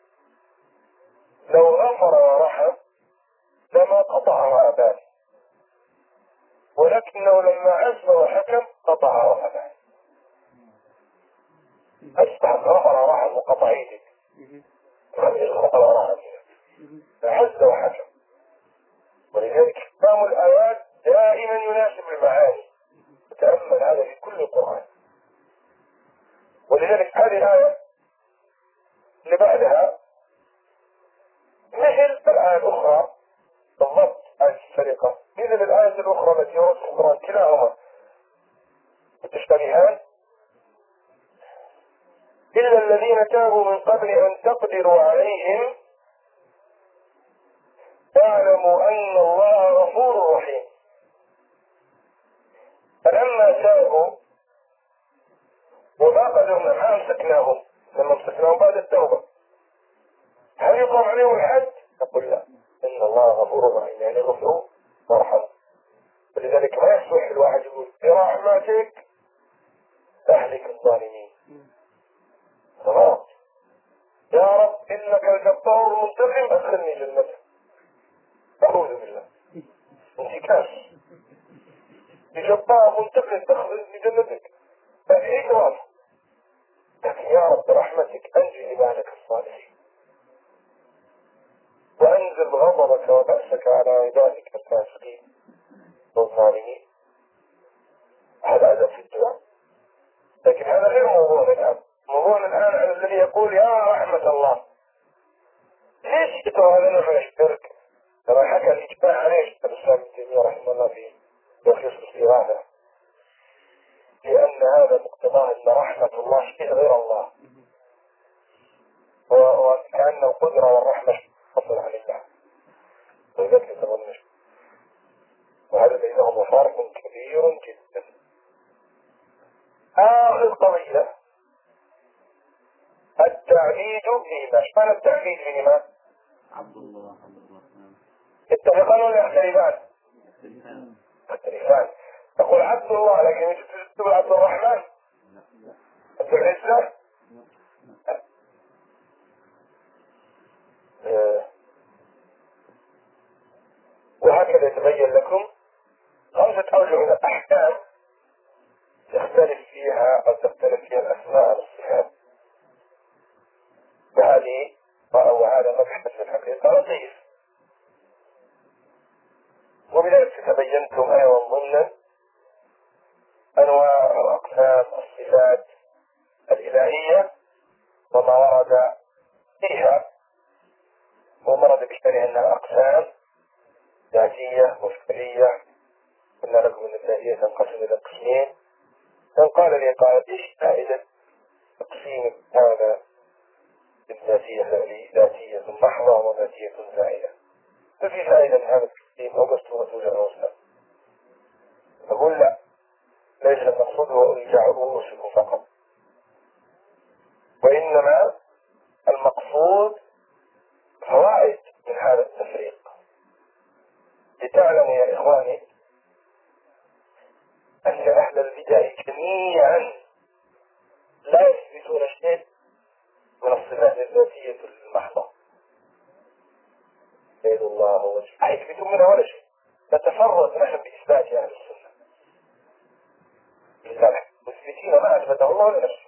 لو غفر ورحم لما قطع وأبان، ولكنه لما عز وحكم قطع وأبان. أصبح غفر ورحم وقطع يدك. غفر ورحم عز وحكم. ولذلك إحكام الآيات دائما يناسب المعاني. تأمل هذا في كل القرآن. ولذلك هذه الآية اللي بعدها مثل الآية الأخرى بالضبط، آية السرقة مثل الآية الأخرى التي وردت في القرآن، كلاهما متشابهان. إلا الذين تابوا من قبل أن تقدروا عليهم فاعلموا أن الله غفور رحيم. فلما تابوا وما قدرنا ما أمسكناهم، لما أمسكناهم بعد التوبة هل يقام عليهم الحد؟ نقول لا، إن الله غفور رحيم، يعني غفور ورحم. ولذلك ما يصلح الواحد يقول برحمتك أهلك الظالمين. خلاص يا رب إنك الجبار المنتقم أدخلني جنتك. أعوذ بالله انتكاس. جبار منتقم تدخلني جنتك فإيه جواب؟ لكن يا رب برحمتك أنجي عبادك الصالحين وأنزل غضبك وبأسك على عبادك الفاسقين والظالمين. هذا أدب في الدعاء. لكن هذا غير موضوعنا الآن. موضوعنا الآن عن الذي يقول يا رحمة الله. ليش يتوى لنا في الشرك؟ كما حكى الإجماع عليه الإسلام ابن تيمية رحمه الله في يخلص الاستغاثة، لأن هذا مقتضاه أن رحمة الله شيء غير الله، وكأن القدرة والرحمة تصل عن الله، ولذلك يتظنش. وهذا بينهم فرق كبير جدا. آخر قضية التعبيد فيما. ايش معنى التعبيد فيما؟ عبد الله عبد الله اتفقان ولا يختلفان؟ يختلفان. تقول عبد الله لكن تقول عبد الرحمن عبد العزة. وهكذا يتبين لكم خمسة أوجه من الأحكام تختلف فيها أو تختلف فيها الأسماء والصفات. وهذه وهذا مبحث في الحقيقة لطيف. وبذلك تبينتم أيضا ضمنا أنواع وأقسام الصفات الإلهية وما ورد فيها، ومرد بشرها أنها أقسام ذاتية وفعلية. قلنا لكم أن الذاتية تنقسم إلى قسمين. من قال لي قال إيش فائدة تقسيم هذا الذاتية ذاتية محضة وذاتية زائدة؟ ففي فائدة من هذا التقسيم أو قصد وتوجه الرسل؟ أقول لا، ليس المقصود هو إرجاع رؤوسكم فقط، وإنما المقصود فوائد من هذا التفريق. لتعلموا يا إخواني أن أهل البدع جميعا لا يثبتون شيء من الصفات الذاتية المحضة، يد الله وجهه، لا يثبتون منها ولا شيء. نتفرد نحن بإثبات أهل السنة، لذلك مثبتين ما أثبته الله لنفسه.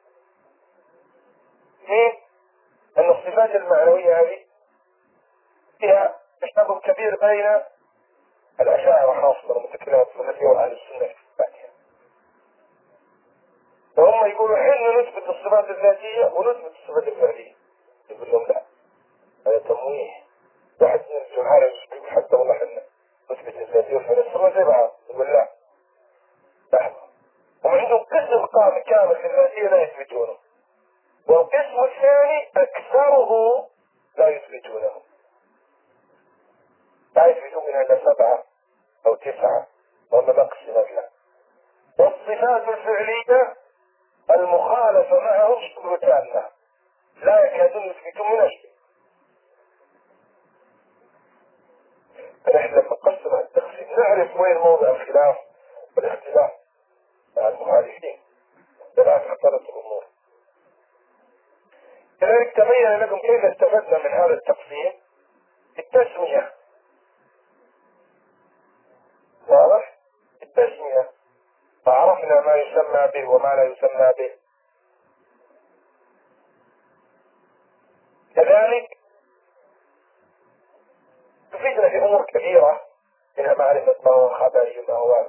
ليه؟ أن الصفات المعنوية هذه فيها تشابه كبير بين الأشاعرة خاصة المتكلمة الصفاتية وأهل السنة في إثباتها. فهم يقولوا حين نثبت الصفات الذاتية ونثبت الصفات الفعلية، يقول لهم لا، هذا تمويه. واحد من الجهال يقول حتى والله حنا نثبت الذاتية والفعلية الصفات زي بعض، يقول لا لحظة، هم عندهم قسم قام كامل في الذاتية لا يثبتونه، والقسم الثاني أكثره لا يثبتونه، لا يثبتون منها إلا سبعة أو تسعة وما مقسمة له. والصفات الفعلية المخالفة معهم شبه تامة، لا يكادون يثبتون منها شيء. فنحن لما نقسم التقسيم نعرف وين موضع الخلاف والاختلاف مع المخالفين، لا اختلط الأمور. كذلك تبين لكم كيف استفدنا من هذا التقسيم التسمية. واضح؟ التسمية، فعرفنا ما يسمى به وما لا يسمى به. كذلك تفيدنا في أمور كثيرة، منها معرفة ما هو خبري وما هو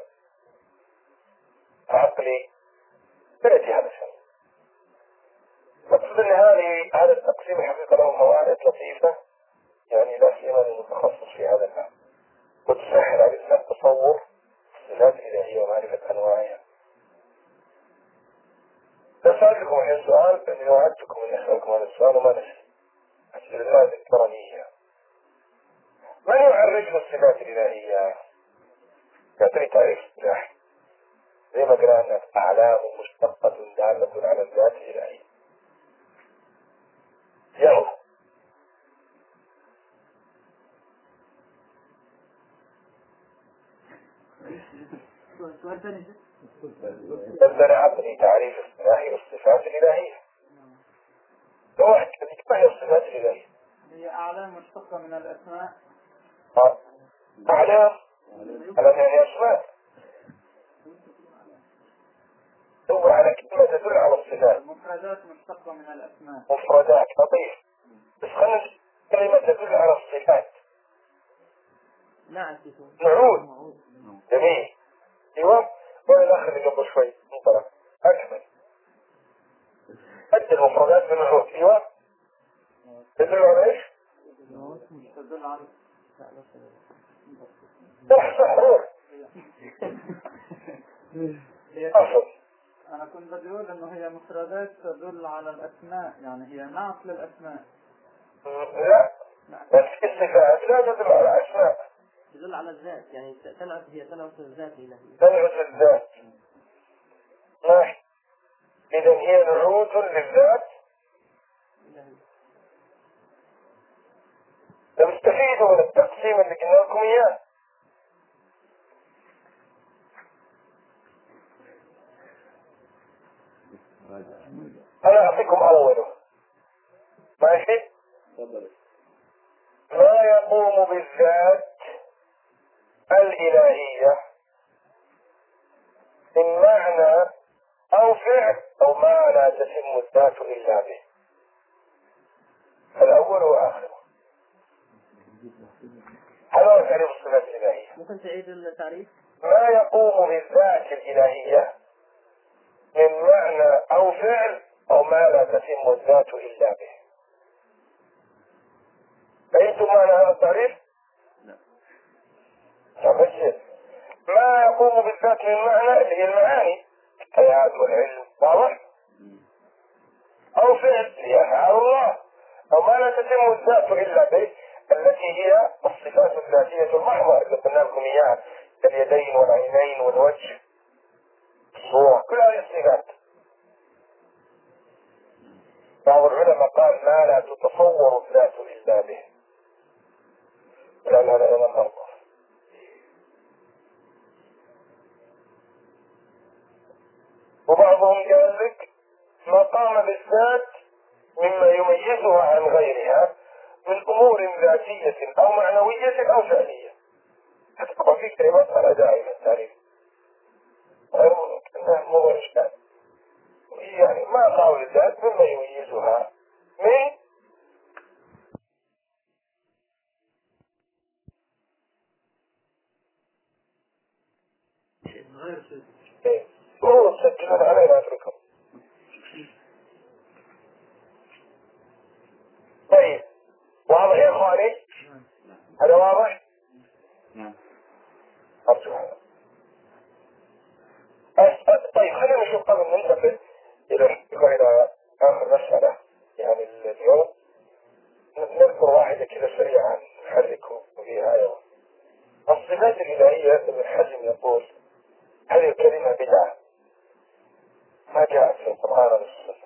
عقلي، بيأتي هذا الشيء. مقصود أن هذه هذا التقسيم الحقيقة له فوائد لطيفة، يعني لا سيما للمتخصص في هذا الباب، وتسهل على الإنسان تصور الصفات الإلهية ومعرفة أنواعها. أسألكم الحين سؤال، لأني وعدتكم أن أسألكم هذا السؤال وما نسي، أسأل الله ذكرني إياه. من يعرج الصفات الإلهية؟ يعطي تعريف اصطلاحي زي ما قلنا أعلام مشتقة دالة على الذات الإلهية. يلا سؤال ثاني. بدنا عطني تعريف اصطلاحي للصفات الإلهية. لو واحد كذلك ما هي الصفات الإلهية؟ هي أعلام مشتقة من الأسماء. أعلام على يعني أسماء، هو على كلمة تدل على الصفات. مفردات مشتقة من الأسماء. مفردات لطيف، بس خلنا كلمة تدل على الصفات. نعم. نعود. جميل. ايوه، وين الاخر اللي قبل شوي انطلق اكمل. أدي المفردات بالنعود. ايوه، تدل على ايش؟ تدل على صح صح روح. اصل أنا كنت بدي أقول إنه هي مفردات تدل على الأسماء، يعني هي نعت للأسماء. لا، بس الصفات لا تدل على أسماء، تدل على الذات، يعني تلعب هي تلعب الذات الإلهية. تلعب الذات. ماشي، إذا هي نعوت للذات. لو استفيدوا من التقسيم اللي قلنا لكم إياه. أنا أعطيكم أوله. ماشي؟ ما يقوم بالذات الإلهية من معنى أو فعل أو ما لا تتم الذات إلا به. الأول وآخره. هذا هو تعريف الصفات الإلهية. ممكن تعيد التعريف؟ ما يقوم بالذات الإلهية من معنى أو فعل أو ما لا تتم الذات إلا به. فهمتم معنى هذا التعريف؟ فبشر ما يقوم بالذات من معنى اللي هي المعاني الحياة والعلم، واضح؟ أو فعل هي أفعال الله، أو ما لا تتم الذات إلا به التي هي الصفات الذاتية المحضة اللي قلنا لكم إياها، اليدين والعينين والوجه الصور، كل هذه الصفات. بعض العلماء قال ما لا تتصور الذات إلا به، قال هذا أنا مرضى. وبعضهم قال لك ما قام بالذات مما يميزها عن غيرها من أمور ذاتية أو معنوية أو فعلية. هتبقى في كلمات على داعي للتعريف غير أنها مو إشكال، يعني ما قام بالذات مما يميزها من غير هو تسجلون علينا أتركهم. طيب واضح يا إخواني؟ هذا واضح؟ نعم. أرجو هذا. طيب خلينا نشوف قبل ننتقل إلى إلى آخر مسألة يعني اليوم نذكر واحدة كذا سريعا نحركه فيها أيضا. الصفات الإلهية ابن حزم يقول هذه الكلمة بدعة ما جاءت في القرآن والسنة.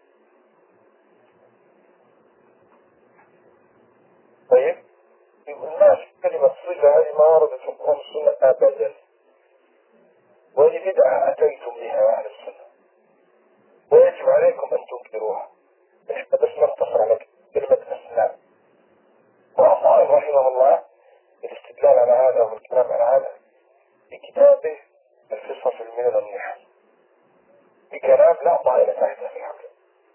طيب يقول الناس كلمة صفة هذه ما وردت في القرآن والسنة أبدا، وهذه بدعة أتيتم بها أهل السنة ويجب عليكم أن تنكروها. إحنا بس نقتصر على كلمة الإسلام. وأصحاب رحمه الله الاستدلال على هذا والكلام على هذا في كتابه الفصل في الملل والنحل بكلام لا طائل تحته في حقه،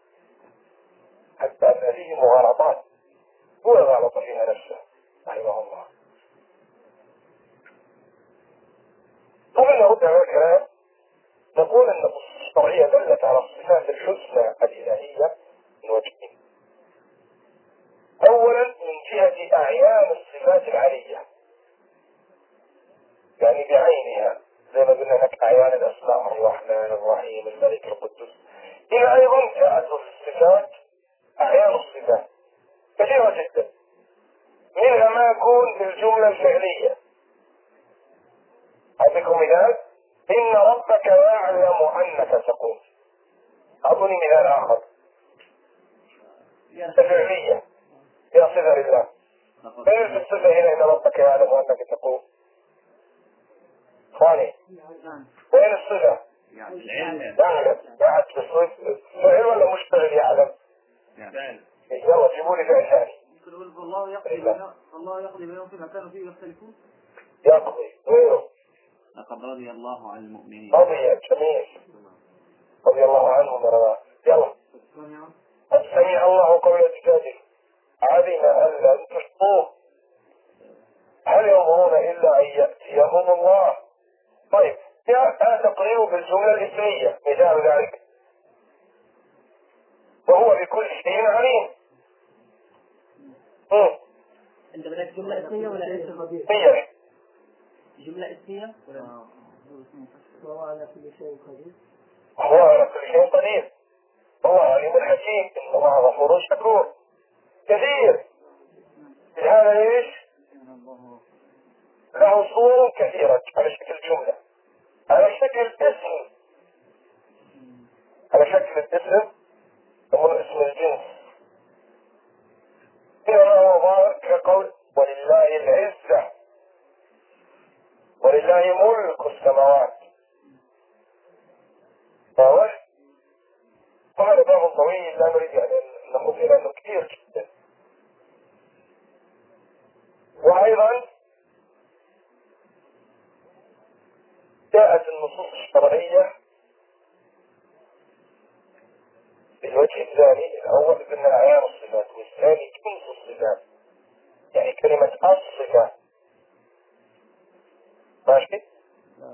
حتى أن فيه مغالطات هو غلط فيها نفسه رحمه الله. قبل نرد على الكلام نقول أن النصوص الشرعية دلت على الصفات الحسنى الإلهية من وجهين. أولا من جهة أعيان الصفات العالية، يعني بعينها زي ما قلنا لك أعيان الأسماء الرحمن الرحيم الملك القدوس. هنا أيضا جاءت الصفات أعيان الصفات كثيرة جدا، منها ما يكون بالجملة الفعلية. أعطيكم مثال: إن ربك يعلم أنك تقوم. أعطوني مثال آخر الفعلية يا صفة لله. فين الصفة هنا إن ربك يعلم أنك تقوم؟ إخواني وين الصفة؟ يعلم. قاعد في الصفة فعل ولا مش فعل يعلم؟ يلا جيبوا لي فعل ثاني. الله يقضي بينهم الله يقضي بينهم فيما كانوا فيه يختلفون. يقضي غيره. لقد رضي الله عن المؤمنين. رضي جميل. رضي الله عنهم ورضاه. يلا. قد سمع الله قول عباده علم أن لن تشقوه هل ينظرون إلا أن يأتيهم الله. طيب جاء تقرير بالجملة الاسمية مثال ذلك وهو بكل شيء عليم. انت بدك جملة اسمية ولا اسمية؟ جملة اسمية ولا وهو على كل شيء قدير. هو على كل شيء قدير. الله عليم الحكيم. إن الله غفور شكور. كثير هذا ايش؟ له صور كثيرة على شكل جملة، على شكل اسم، على شكل الاسم يقول اسم الجنس. هنا هو ظاهر كقول ولله العزة ولله ملك السماوات. واضح؟ وهذا باب طويل لا نريد يعني نخوض إلى أنه كثير جدا. وأيضا جاءت النصوص الشرعية بالوجه الثاني. الأول قلنا أعيان الصفات والثاني جنس الصفات، يعني كلمة الصفة ماشي؟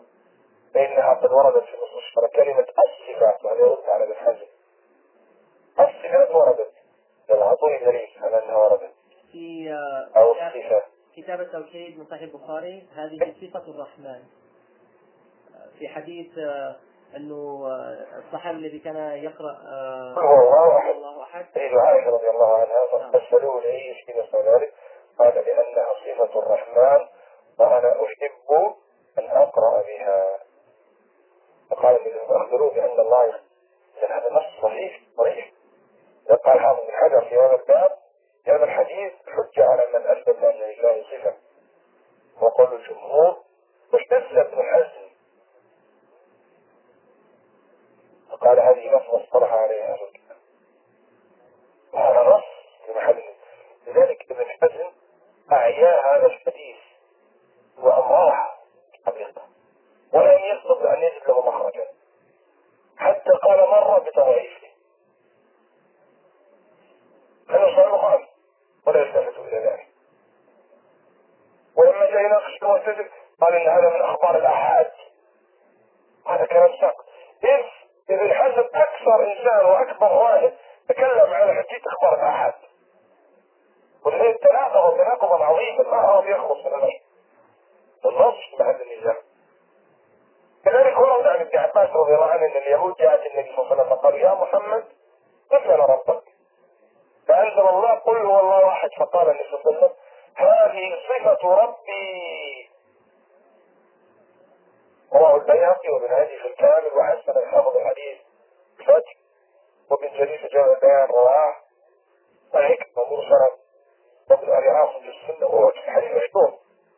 فإنها قد وردت في النصوص الشرعية كلمة الصفات وهذا يرد على ابن حزم. الصفات وردت، العطوي دليل على أنها وردت في أو الصفة. كتاب التوحيد من صحيح البخاري هذه صفة الرحمن. في حديث أنه الصحابي الذي كان يقرأ قل هو الله أحد، الله أحد، سيد عائشة رضي الله عنها فسألوه ليش في مثل ذلك، قال لأنها صفة الرحمن وأنا أحب أن أقرأ بها. فقال أخبروا بأن الله يقول هذا نص صحيح صريح. قال حافظ بن حجر في هذا الباب في هذا الحديث حجة على من أثبت أن لله صفة، وقول الجمهور واستدل ابن حزم فقال هذه نص اصطلح عليها أهل الكتاب وهذا نص في محله. لذلك ابن حزم أعيا هذا الحديث وأمراه حقيقة ولم يستطع أن يجد له مخرجا، حتى قال مرة بتضعيفه كان صحيح البخاري ولا يلتفت إلى ذلك. ولما جاء يناقش المعتزلة قال إن هذا من أخبار الآحاد، هذا كلام ساق. إذ ابن حزم أكثر إنسان وأكبر واحد تكلم على حديث أخبار الآحاد، والحين تناقض تناقضا عظيما ما عرف يخلص من النص النص محل النزاع. كذلك ورد عن ابن عباس رضي الله عنه أن اليهود جاءت النبي صلى الله عليه وسلم فقالوا يا محمد صف لنا ربك، فأنزل الله قل هو الله أحد، فقال النبي صلى الله عليه وسلم هذه صفة ربي. رواه البيهقي وابن هادي في الكامل وحسن الحافظ الحديث الفتح، وابن جرير في جامع البيان رواه والحكمة مرسلا، وابن أبي عاصم في السنة وهو الحديث مشهور.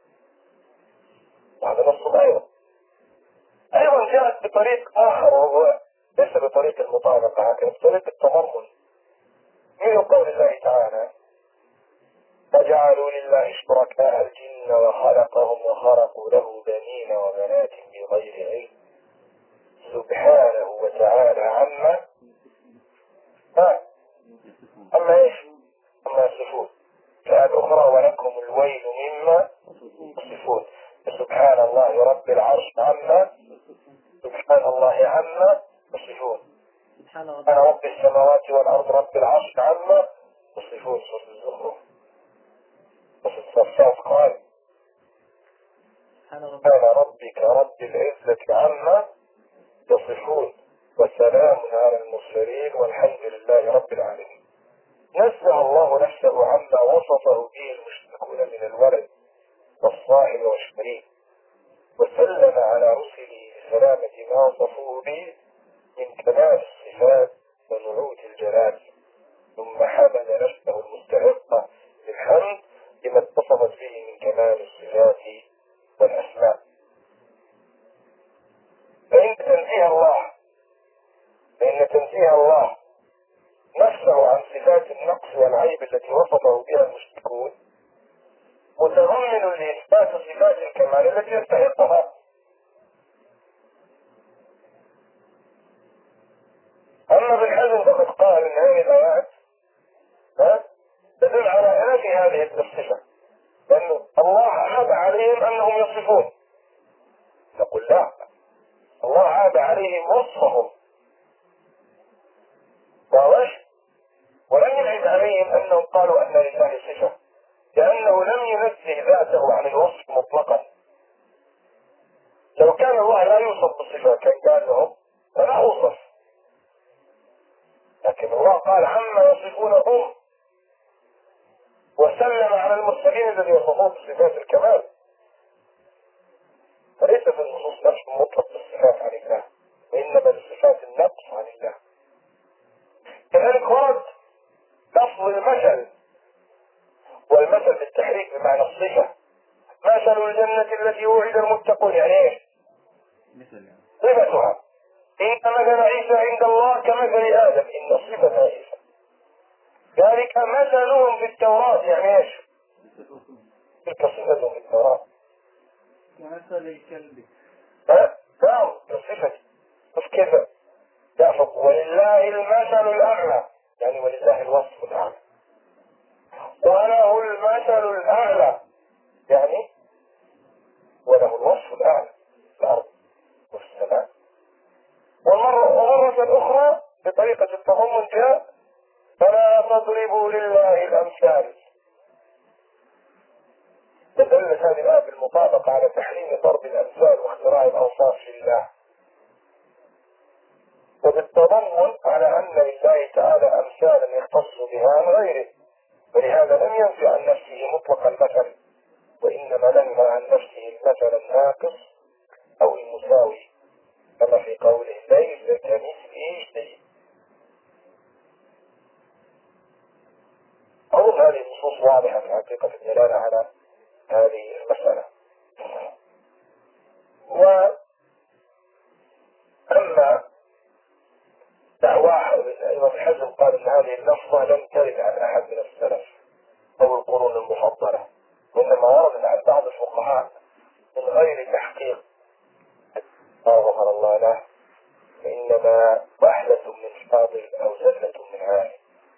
وهذا نص أيضا أيضا جاءت بطريق آخر وهو ليس بطريق المطابقة لكن بطريق التضمن من قول الله تعالى وجعلوا لله شركاء الجن وخلقهم وخرقوا له بنين وبنات بغير علم سبحانه وتعالى عما ها أما إيش أما يصفون. فآية أخرى ولكم الويل مما يصفون. سبحان الله رب العرش عما سبحان الله عما يصفون. أنا رب السماوات والأرض رب العرش عما يصفون. سورة الزخرف. وفي الصفات قال سبحان ربك رب العزة عما يصفون وسلام على المرسلين والحمد لله رب العالمين. نزه الله نفسه عما وصفه به المشركون من الولد والصاحب والشريك، وسلم على رسله بسلامة ما وصفوه به من كمال الصفات ونعوت الجلال، ثم حمد نفسه المستحقة للحمد لما اتصفت به من كمال الصفات والأسماء. فإن تنزيه الله فإن تنزيه الله نفسه عن صفات النقص والعيب التي وصفه بها المشركون متضمن لإثبات صفات الكمال التي يستحقها. أما بالحزن فقد قال إن هذه الآيات تدل على نفي هذه الصفة، لأن الله عاب عليهم أنهم يصفون. نقول لا، الله عاب عليهم وصفهم واضح، ولم يعد عليهم أنهم قالوا أن لله صفة، لأنه لم ينزه ذاته عن الوصف مطلقا. لو كان الله لا يوصف بالصفة كان قال لهم فلا أوصف، لكن الله قال عما يصفونهم وسلم على المرسلين الذي يصفون بصفات الكمال، فليس في النصوص نفس مطلق بالصفات عن الله، وإنما بصفات النقص عن الله. كذلك ورد لفظ المثل، والمثل بالتحريك بمعنى الصفة. مثل الجنة التي وعد المتقون يعني ايش؟ صفتها إن مثل عيسى عند الله كمثل آدم، إن صفة عيسى. ذلك مثلهم في التوراة يعني ايش؟ تلك صفتهم في التوراة كمثل الكلب. ها؟ نعم الصفة. شوف كيف يعفق ولله المثل الأعلى، يعني ولله الوصف الأعلى، وله المثل الأعلى يعني وله الوصف الأعلى في الأرض وفي السماء. ومرة أخرى بطريقة التضمن جاء تضربوا لله الأمثال. تدلت هذه الآية بالمطابقة على تحريم ضرب الأمثال واختراع الأوصاف لله، وبالتضمن على أن لله تعالى أمثالا يختص بها عن غيره، ولهذا لم ينفي عن نفسه مطلق المثل، وإنما نهى عن نفسه المثل الناقص أو المساوي، كما في قوله ليس كمثله شيء. أظن هذه النصوص واضحة في حقيقة الدلالة على هذه المسألة. وأما دعواه الإمام الحزم قال أن هذه اللفظة لم ترد عن أحد من السلف أو القرون المفضلة، وإنما وردت عن بعض الفقهاء من غير تحقيق ما ظهر الله له، فإنما وحدة من فاضل أو زلة من عالم.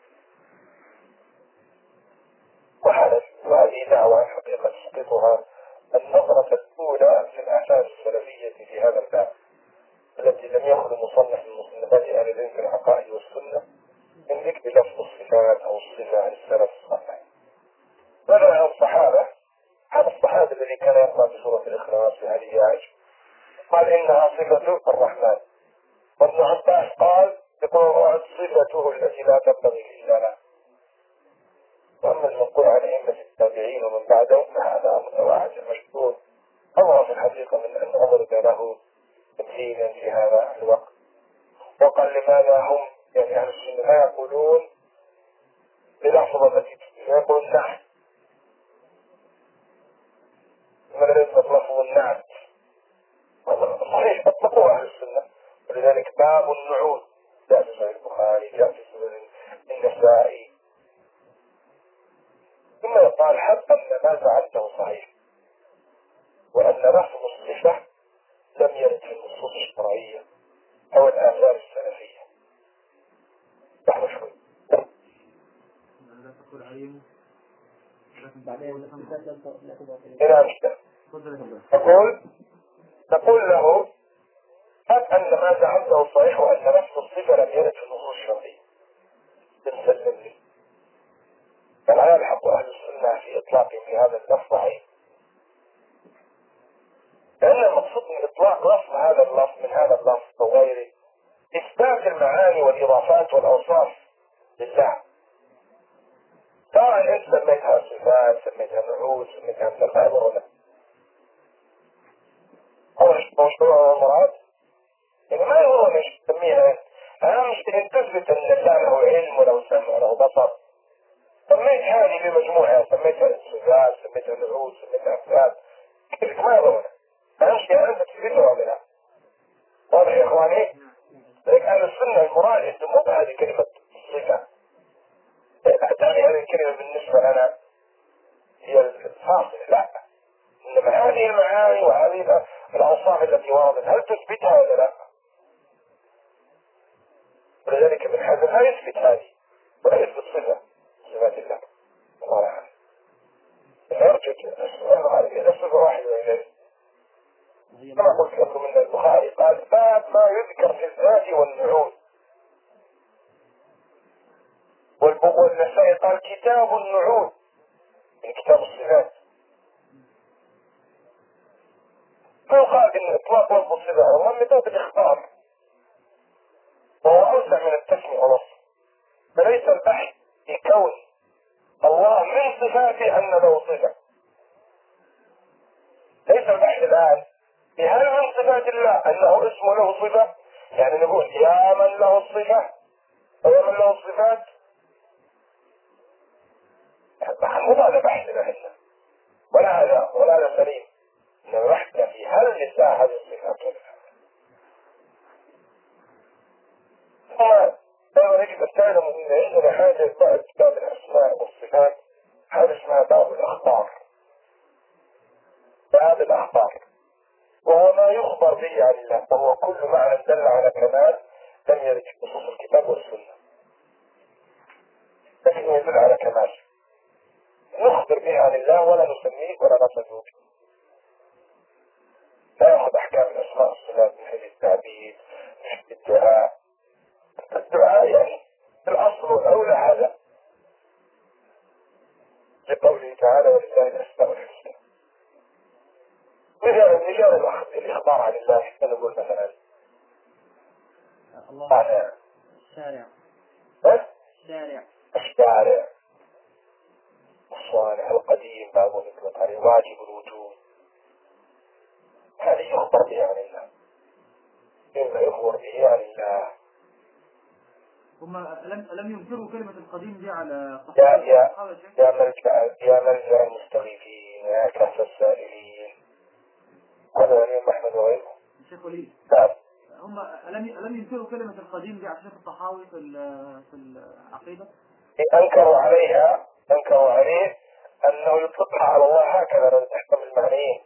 وحدث، وهذه دعوة حقيقة تسقطها النظرة الأولى في الآثار السلفية في هذا الباب، التي لم يأخذ مصنف من مصنفات أهل العلم في العقائد والسنة من ذكر لفظ الصفات أو الصفة عن السلف الصالح. ولا الصحابة، هذا الصحابي الذي كان يقرأ بسورة الإخلاص في هذه عائشة قال إنها صفة الرحمن، وابن عباس قال يقول صفته التي لا تنبغي إلا له. وأما المنقول عن أئمة التابعين ومن بعدهم فهذا متواعد مشهور أمر في الحقيقة من أن أضرب له تمثيلا في هذا الوقت. وقال لماذا هم يعني أهل السنة لا يقولون للحظة التي يقولون نحن من يطلق لفظ النعت، صحيح أطلقوا أهل السنة، ولذلك باب النعوت جاء في صحيح البخاري، جاء في سنن النسائي. ثم يقال حتى أن ما فعلته صحيح، وأن لفظ الصفة لم يرد في النصوص الشرعية أو الآثار السلفية. نحن شوي لا تقول عليهم بعدين إلى مشتى تقول تقول له هل أن ما زعمته صحيح وأن نفس الصفة لم يرد في النصوص الشرعية تسلم لي. فلا يلحق أهل السنة في إطلاقهم في هذا اللفظ عين، لأن المقصود من إطلاق لفظ هذا اللفظ من هذا اللفظ وغيره إثبات المعاني والإضافات والأوصاف لله، سواء أنت سميتها صفات، سميتها نعوت، سميتها مثل ولا أو مشروع المراد، يعني ما يقولون ايش تسميها. أهم شيء أن تثبت أن الله له علم وله سمع وله بصر. سميت هذه بمجموعها، سميتها صفات، سميتها نعوت، سميتها أفعال، كيف ما يقولون. أهم شيء أنت تثبتها ولا لا. واضح يا إخواني؟ لذلك أهل السنة المراد يسمون هذه كلمة الصفة. أعتقد هذه الكلمة بالنسبة لنا هي الفاصلة، لا، إنما هذه المعاني وهذه الأوصاف التي وردت هل تثبتها ولا لا؟ ولذلك ابن حزم لا يثبت هذه ولا يثبت صفة صفات الله الله أعلم. يرجع السؤال هذه إذا صفة واحدة إليه كما قلت لكم إن البخاري قال باب ما يذكر في الذات والنعوت، والنسائي قال كتاب النعوت من كتاب الصفات. ما قال إن إطلاق لفظ الصفة هو من باب الإخبار، وهو أوسع من التسمية والوصف، فليس البحث في كون الله من صفاته أن له صفة. ليس البحث الآن في هل من صفات الله أنه اسم له صفة، يعني نقول يا من له الصفة أو من له الصفات، مو هذا بحثنا هنا ولا هذا ولا هذا سليم. إنما بحثنا في هل لله هذه الصفات ولا لا. ثم أيضا يجب أن تعلم أن عندنا حاجة بعد باب الأسماء والصفات هذا اسمها باب الأخبار. باب الأخبار وهو ما يخبر به عن الله، وهو كل معنى دل على كمال لم يرد في نصوص الكتاب والسنة، لكن يدل على كمال نخبر به عن الله ولا نسميه ولا نصفه به. لا يأخذ أحكام الأسماء والصفات من حيث التعبير، من حيث الدعاء. الدعاء يعني الأصل والأولى هذا تعالى ولله الأسماء الحسنى. مثال مثال الإخبار عن الله حتى نقول مثلا الله على الشارع الشارع الشارع الصالح القديم بعضهم يطلق عليه واجب الوجود، هذه يخبر بها عن الله، إما يخبر به عن الله. هم لم لم ينكروا كلمة القديم دي على يا يا الصحابة شيء؟ يا ملجأ يا ملجأ المستغيثين يا كهف السائلين، هذا الإمام أحمد وغيره. الشيخ وليد نعم. هم لم لم ينكروا كلمة القديم دي على الشيخ الطحاوي في في العقيدة؟ أنكروا عليها أنكروا عليه أنه يطلقها على الله هكذا لو تحتمل المعنيين،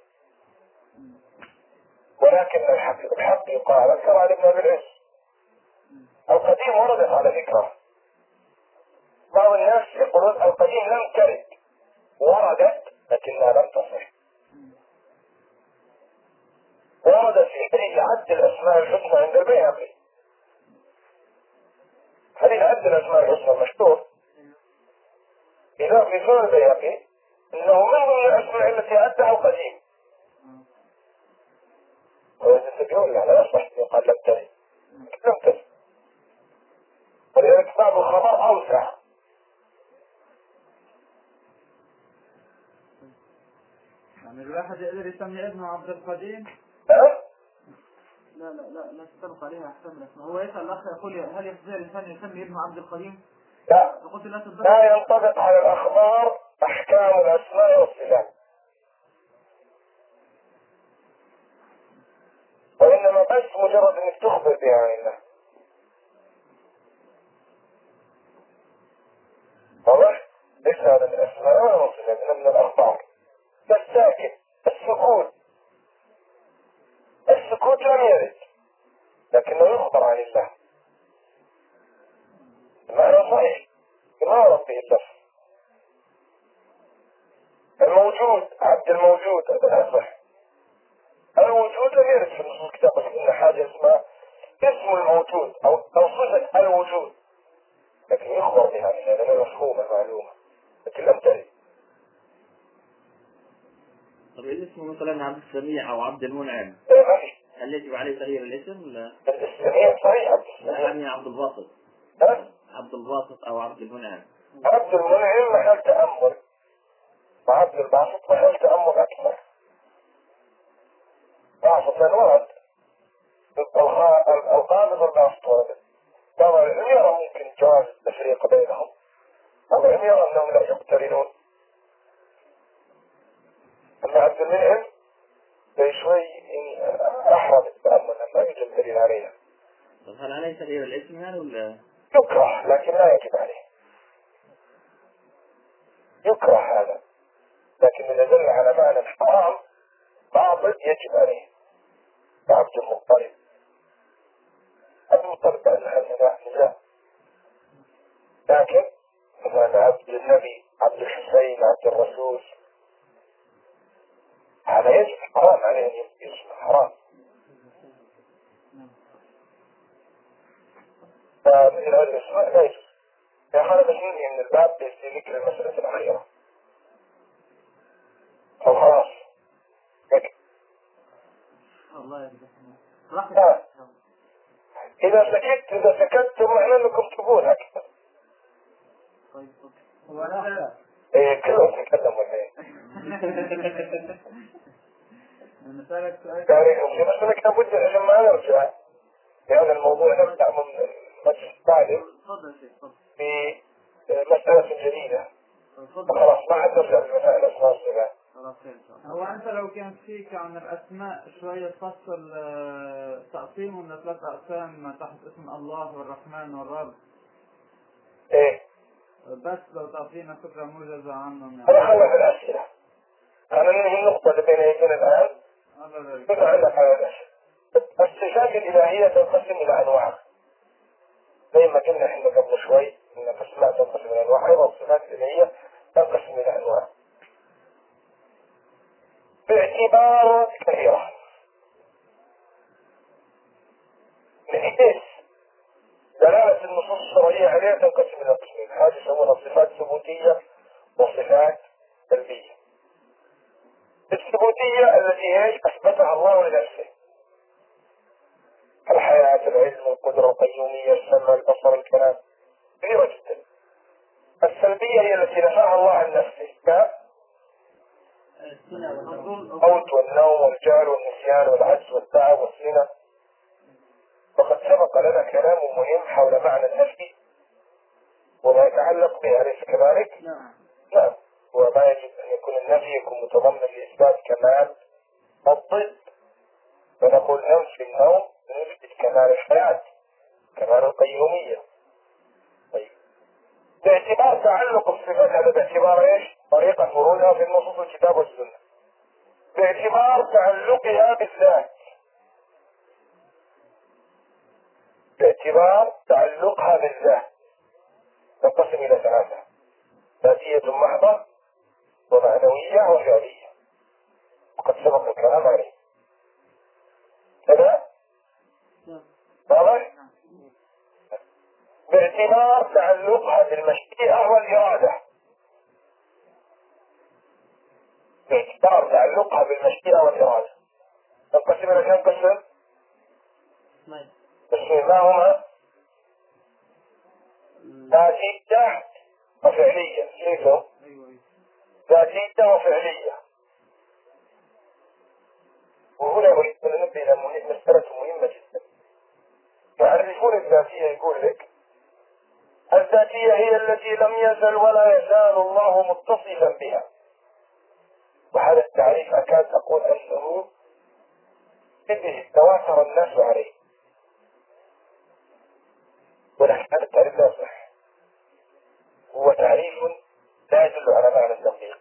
ولكن الحق الحق يقال. أنكر على ابن أبي العز القديم وردت على ذكره، بعض الناس يقولون القديم لم ترد، وردت لكنها لم تصح. ورد في حديث عد الأسماء الحسنى عند البيهقي، حديث عد الأسماء الحسنى مشهور إذا في سنن البيهقي إنه من ضمن الأسماء التي عدها القديم، ويقول لا لا يصح يقال لم ترد، لم ترد، ولذلك بعض الخبر أوسع. يعني الواحد يقدر يسمي ابنه عبد القديم؟ ها؟ لا لا لا لا تطلق عليها احسن اسمه. هو يسأل الأخ يقول هل يستطيع الإنسان يسمي ابنه عبد القديم؟ لا فقلت لا تدخل. لا ينطبق على الأخبار أحكام الأسماء والصفات، وإنما بس مجرد أنك تخبر بها عن الله. واضح؟ ليس هذا من الأسماء ولا الصفات، إنما من الأخبار. الساكت السكوت السكوت لم يرد لكنه يخبر عن الله، المعنى صحيح ما ورد به اللفظ. الموجود عبد الموجود هذا أصح، الوجود لم يرد في النصوص الكتاب، بس إن حاجة اسمها اسم الموجود أو أو صفة الوجود، لكن يخبر بها عن الله لأنه مفهوم المعلومة، لكن لم ترد. طب إذا اسمه مثلا عبد السميع أو عبد المنعم إيه ما في. هل يجب عليه تغيير الاسم ولا؟ السميع صحيح عبد لا السميع. يعني عبد الباسط ها؟ عبد الباسط أو عبد المنعم. عبد المنعم محل تأمل، وعبد الباسط محل تأمل أكثر. باسط ورد القابض والباسط ورد. بعض العلم يرى ممكن جواز التفريق بينهم، بعض العلم يرى أنهم لا يقترنون. أما عبد المنعم شوي أحرم التأمل، ما يوجد دليل عليها. طب هل عليه تغيير الاسم يعني ولا؟ يكره لكن لا يجب عليه، يكره هذا، لكن إذا دل على معنى حرام باطل يجب عليه. عبد المطلب عبد المطلب بعد هذا نزاع، لكن مثلا عبد النبي عبد الحسين عبد الرسول هذا يجب، حرام عليه أن يسمى حرام. فمثل هذه الأسماء لا يجوز. يا خالد ننهي من الباب في ذكر المسألة الأخيرة أو خلاص لكن الله يرضى. آه. إذا سكت إذا سكتتم معنى أنكم تبون أكثر. طيب هو أنا إيه كلهم يتكلموا الحين. أنا سألك سؤال. تاريخهم بس أنا كان ودي عشان ما نرجع لأن الموضوع نبدأ من المجلس الثالث تفضل شيخ تفضل. في مسألة جديدة. تفضل. خلاص ما حد نرجع في مسائل الأسماء والصفات. خلاص خير إن شاء الله. هو أنت لو كان فيك عن الأسماء شوية تفصل تقسيم من ثلاث أقسام تحت اسم الله والرحمن والرب. إيه. بس لو تعطينا فكرة موجزة عنهم يعني. أنا خلنا في الأسئلة. أنا ننهي النقطة اللي بين يدينا الآن. بما عندك على الأسئلة. الصفات الإلهية تنقسم إلى أنواع. زي ما قلنا إحنا قبل شوي إن الأسماء تنقسم إلى أنواع، أيضا الصفات الإلهية تنقسم إلى أنواع. باعتبارات كثيرة. من حيث دلالة النصوص الشرعية عليها تنقسم إلى قسمين، هذه يسمونها صفات ثبوتية وصفات السلبية. الثبوتية التي هي أثبتها الله لنفسه، الحياة، العلم، القدرة، القيومية، السمع، البصر، الكلام، كثيرة جدا. السلبية هي التي نفاها الله عن نفسه كالموت والنوم والجهل والنسيان والعجز والتعب والسنة. وقد سبق لنا كلام مهم حول معنى النفي وما يتعلق بها، أليس كذلك؟ نعم. نعم. وما يجب أن يكون النفي يكون متضمن لإثبات كمال الضد، فنقول ننفي النوم نثبت كمال الحياة، كمال القيومية. طيب، باعتبار تعلق الصفات، هذا باعتبار ايش؟ طريقة ورودها في النصوص الكتاب والسنة. باعتبار تعلقها بالذات، باعتبار تعلقها بالذات تنقسم إلى ثلاثة: ذاتية محضة، ومعنوية، وفعلية. وقد سبق الكلام عليه كذا؟ واضح؟ باعتبار تعلقها بالمشيئة والإرادة، باعتبار تعلقها بالمشيئة والإرادة تنقسم إلى كم قسم؟ قسمين. ما هما؟ ذاتية وفعلية. كيفهم؟ ذاتية وفعلية. وهنا أريد أن ننبه إلى مسألة مهمة جدا. يعرفون الذاتية، يقول لك الذاتية هي التي لم يزل ولا يزال الله متصفا بها. وهذا التعريف أكاد أقول أنه به تواتر الناس عليه، ولكن هذا التعريف لا يصح. هو تعريف لا يدل على معنى التطبيق،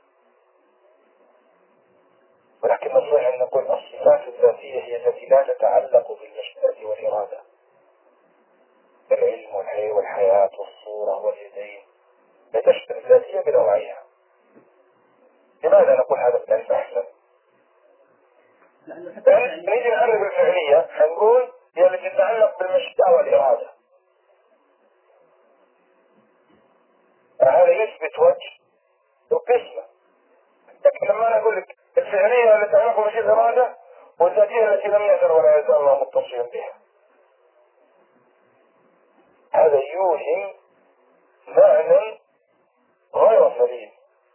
ولكن نصيح أن نقول الصفات الذاتية هي التي لا تتعلق بالمشيئة والإرادة، العلم والحي والحياة والصورة واليدين، لا تشبه الذاتية بنوعيها. لماذا نقول هذا التعريف أحسن؟ نيجي نعرف الفعلية، حنقول هي التي تتعلق بالمشيئة والإرادة. هذا يثبت وجه وقسمة. لكن لما أنا أقول لك الفعلية التي تتعلق بالمشيئة والإرادة، والذاتية التي لم يزل ولا يزال الله متصلا بها، هذا يوهم معنى غير سليم،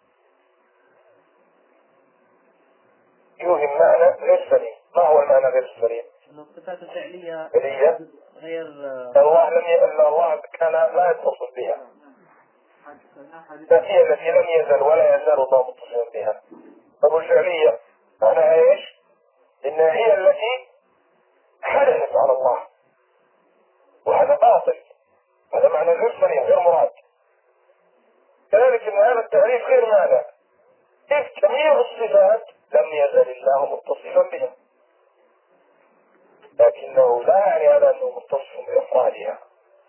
يوهم معنى غير سليم. ما هو المعنى غير السليم؟ الصفات الفعلية غير الله لم ي... الله كان لا يتصل بها. الذاتية التي لم يزل ولا يزال الله متصلا بها. طب الفعلية معناها ايش؟ إنها هي التي حدثت على الله، وهذا باطل، هذا معنى غير سليم، غير مراد. كذلك ان هذا التعريف غير معنى، إذ جميع الصفات لم يزل الله متصفا بها، لكنه لا يعني هذا انه متصف بافعالها.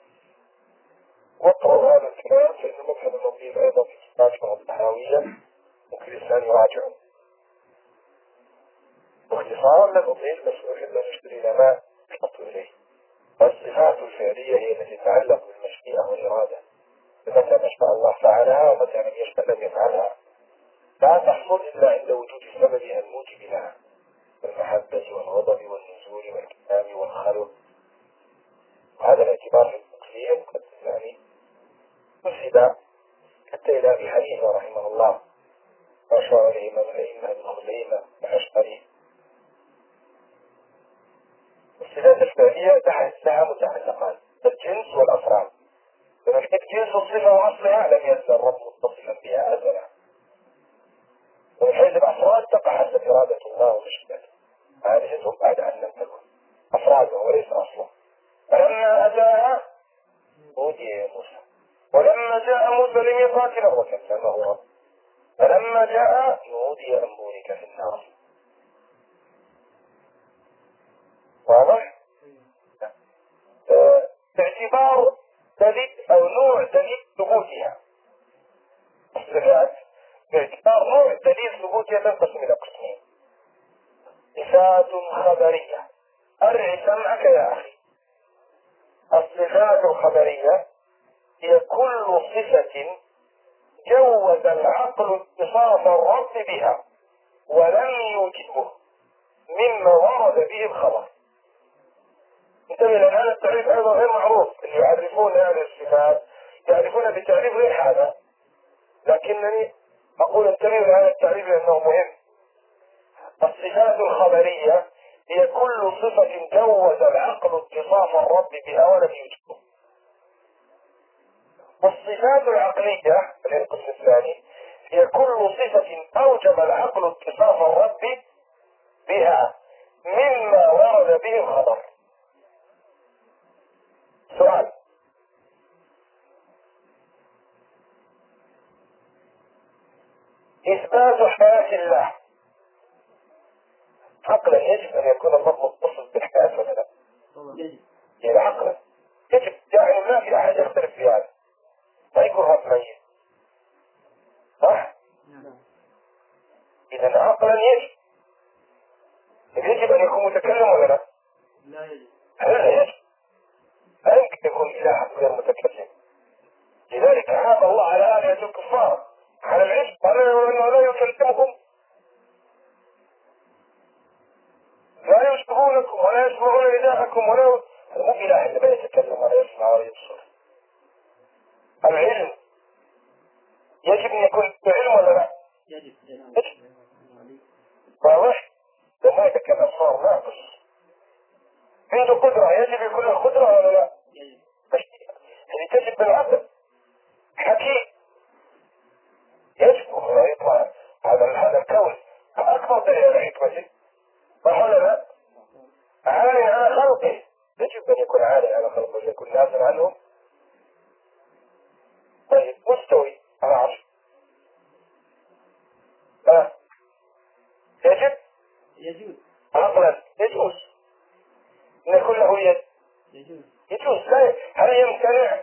واقرأوا هذا الكلام في المذهب النظيف ايضا في كتابه الطحاوية، ممكن الانسان يراجعه. باختصار لن اطيل، بس اريد ان اشتري لما اشتقت اليه. الصفات الفعلية هي التي تتعلق بالمشيئة والإرادة، فمتى ما شاء الله فعلها ومتى لم يشاء لم يفعلها. لا تحصل إلا عند وجود سببها الموجب لها، المحبة والغضب والنزول والكلام والخلق. وهذا الاعتبار في التقسيم قد يعني نسب حتى إلى أبي حنيفة رحمه الله، وأشار إليه من الأئمة ابن خزيمة الأشعري. الصفات الفعلية تحتها متعلقان: الجنس والأفراد. فمن حيث جنس الصفة وأصلها لم يزل الرب متصفا بها أزلا، ومن حيث الأفراد تقع حسب إرادة الله ومشيئته، عادتهم بعد أن لم تكن أفرادا وليس أصلا. فلما أتاها أوتي يا موسى، ولما جاء موسى لميقاتنا وكلمه رب، فلما جاء نودي أن بورك في النار. واضح؟ اه باعتبار دليل أو نوع دليل ثبوتها، الصفات باعتبار نوع دليل ثبوتها تنقسم إلى قسمين: صفات خبرية. أرع سمعك يا أخي. الصفات الخبرية هي كل صفة جوز العقل اتصاف الرب بها ولم يوجبه مما ورد به الخبر. انتبه لأن هذا التعريف أيضا غير معروف. اللي يعرفون هذه الصفات يعرفون بتعريف غير هذا، لكنني أقول انتبه لهذا التعريف لأنه مهم. الصفات الخبرية هي كل صفة جوز العقل اتصاف الرب بها ولم يوجبه. والصفات العقلية القسم الثاني هي كل صفة أوجب العقل اتصاف الرب بها مما ورد به الخبر. سؤال: إثبات حياة الله عقلا يجب أن يكون الله متصل بالحياة ولا لا؟ يعني عقلا يجب، يعني ما في أحد يختلف في هذا، ما يكون رب ميت، صح؟ إذا عقلا يجب يجب أن يكون متكلم ولا لا؟ لا يجب. لا يجب، لا يمكن يكون إله غير متكلم. لذلك عاب الله على آلهة الكفار على العجب، قال أنه لا يكلمهم، لا يشبهونكم ولا يسمعون نداءكم ولا مو إله إلا لا يتكلم ولا يسمع ولا يبصر. العلم يجب أن يكون بعلم ولا لا؟ يجب. يجب. واضح؟ لما يتكلم صار ناقص. عنده قدرة يجب يكون له قدرة ولا لا؟ يجب. اللي تجب بالعقل. حكيم يجب أن يطلع هذا هذا الكون أكبر دليل على حكمته، صح ولا لا؟ عالي على خلقه يجب أن يكون عالي على خلقه، يكون نازل عنهم. طيب مستوي على عرش ها يجب يجوز. عقلا يجوز أن يكون له يد، يجوز. يجوز. لا هل يمتنع؟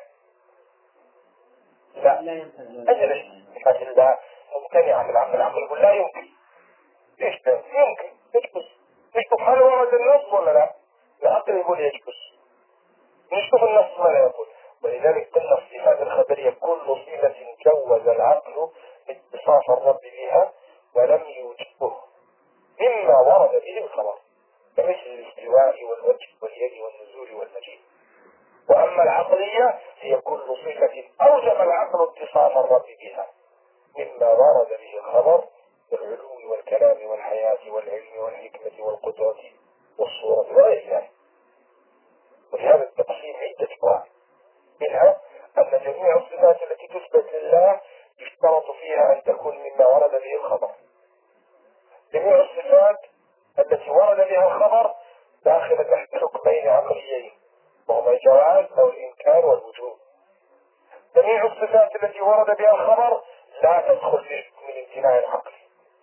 لا لا يمكن. أجل صفات الله ممتنعة في العقل. العقل يقول لا يمكن. ليش لا يمكن؟ يجوز. نشوف هل ورد النص ولا لا؟ العقل يقول يجوز، نشوف النص ولا يقول. ولذلك قلنا الصفات الخبرية كل صفة جوز العقل اتصاف الرب بها ولم يوجبه مما ورد به الخبر، كمثل الاستواء والوجه واليد والنزول والمجيء. وأما العقلية هي كل صفة أوجب العقل اتصاف الرب بها مما ورد به الخبر بالعلو والكلام والحياة والعلم والحكمة والقدرة والصورة وغير ذلك. وفي هذا التقسيم عدة فوائد، منها أن جميع الصفات التي تثبت لله يشترط فيها أن تكون مما ورد به الخبر. جميع الصفات التي ورد بها الخبر داخلة تحت حكمين عقليين وهما الجواز أو الإنكار والوجوب. جميع الصفات التي ورد بها الخبر لا تدخل في حكم الامتناع العقلي.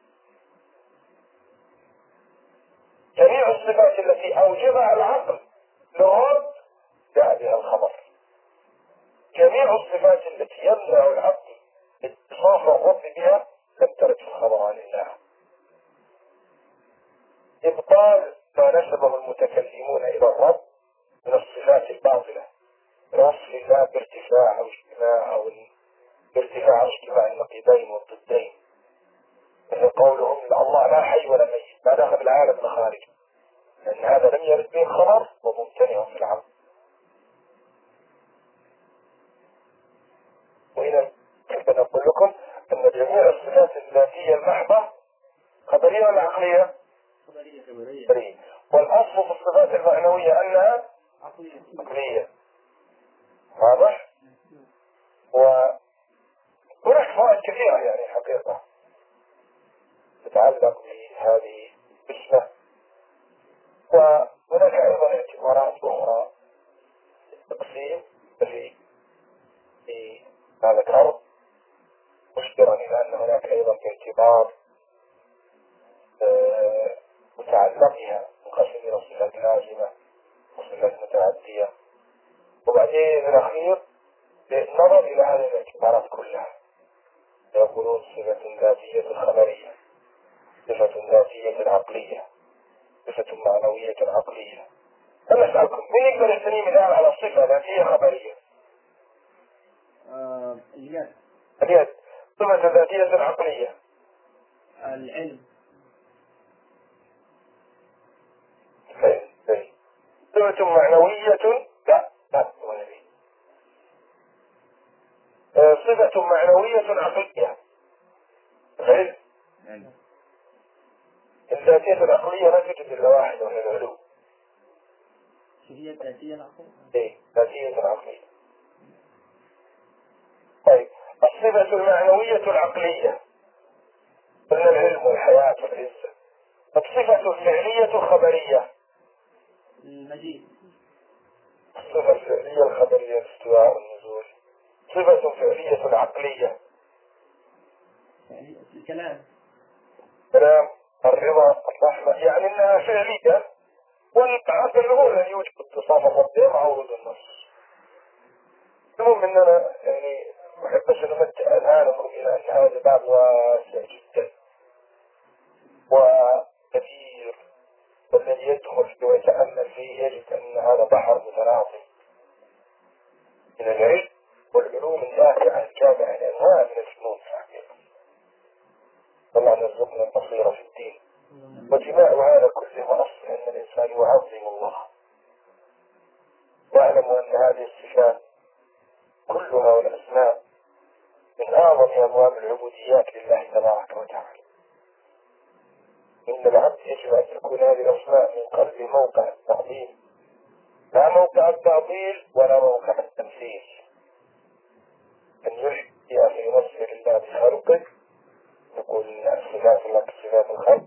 جميع الصفات التي أوجبها العقل للرب جاء بها الخبر. جميع الصفات التي يمنع العقل اتصاف الرب بها لم ترد في الخبر عن الله. إبطال ما نسبه المتكلمون إلى الرب من الصفات الباطلة، وصف الله بارتفاع أو اجتماع أو بارتفاع أو اجتماع النقيضين والضدين، مثل قولهم الله لا حي ولا ميت ما داخل العالم الخارج، لأن هذا لم يرد به الخبر وممتنع في العقل. وإذا كيف نقول لكم أن جميع الصفات الذاتية المحضة خبرية ولا عقلية؟ خبرية. والأصل في الصفات المعنوية أنها عقلية. واضح؟ وهناك فوائد كثيرة يعني حقيقة تتعلق بهذه الاسمة، وهناك أيضا اعتبارات أخرى التقسيم في في هذا الأرض مشكرا إلى أن هناك أيضا اعتبار آه متعلقها منقسم إلى صفات لازمة وصفات متعدية، وبعدين في الأخير بالنظر إلى هذه الاعتبارات كلها يقولون صفة ذاتية خبرية، صفة ذاتية عقلية، صفة معنوية عقلية. أنا أسألكم من يقدر يستني مثال على الصفة ذاتية خبرية؟ آه اليد. اليد. صفة ذاتية عقلية. العلم. صفة معنوية لا لا ونبي. صفة معنوية عقلية. العلم. الذاتية العقلية لا توجد إلا واحدة وهي العلو. شو هي الذاتية العقلية؟ إيه ذاتية العقلية. طيب الصفة المعنوية العقلية قلنا العلم والحياة والعزة. الصفة الفعلية الخبرية. المجيء. الصفة الفعلية الخبرية الاستواء والنزول. صفة فعلية عقلية. يعني الكلام. كلام الرضا الرحمة يعني انها فعلية والعقل هو الذي يوجد اتصال الربيع مع ورود النص. المهم اننا يعني احب بس نمتع اذهانكم الى ان هذا باب واسع جدا وكثير، والذي يدخل فيه ويتأمل فيه يجد ان هذا بحر متناظم من العلم والعلوم النافعة الجامعة لانواع من الفنون في الحقيقة. الله يرزقنا البصيرة في الدين. وجماع هذا كله وأصل أن الإنسان يعظم الله واعلم أن هذه الصفات كلها والأسماء من أعظم أبواب العبوديات لله تبارك وتعالى. إن العبد يجب أن تكون هذه الأسماء من قلب موقع التعظيم، لا موقع التعطيل ولا موقع التمثيل. أن يحيي في نفسه لله بخلقه يقول الصفات لك صفات الخلق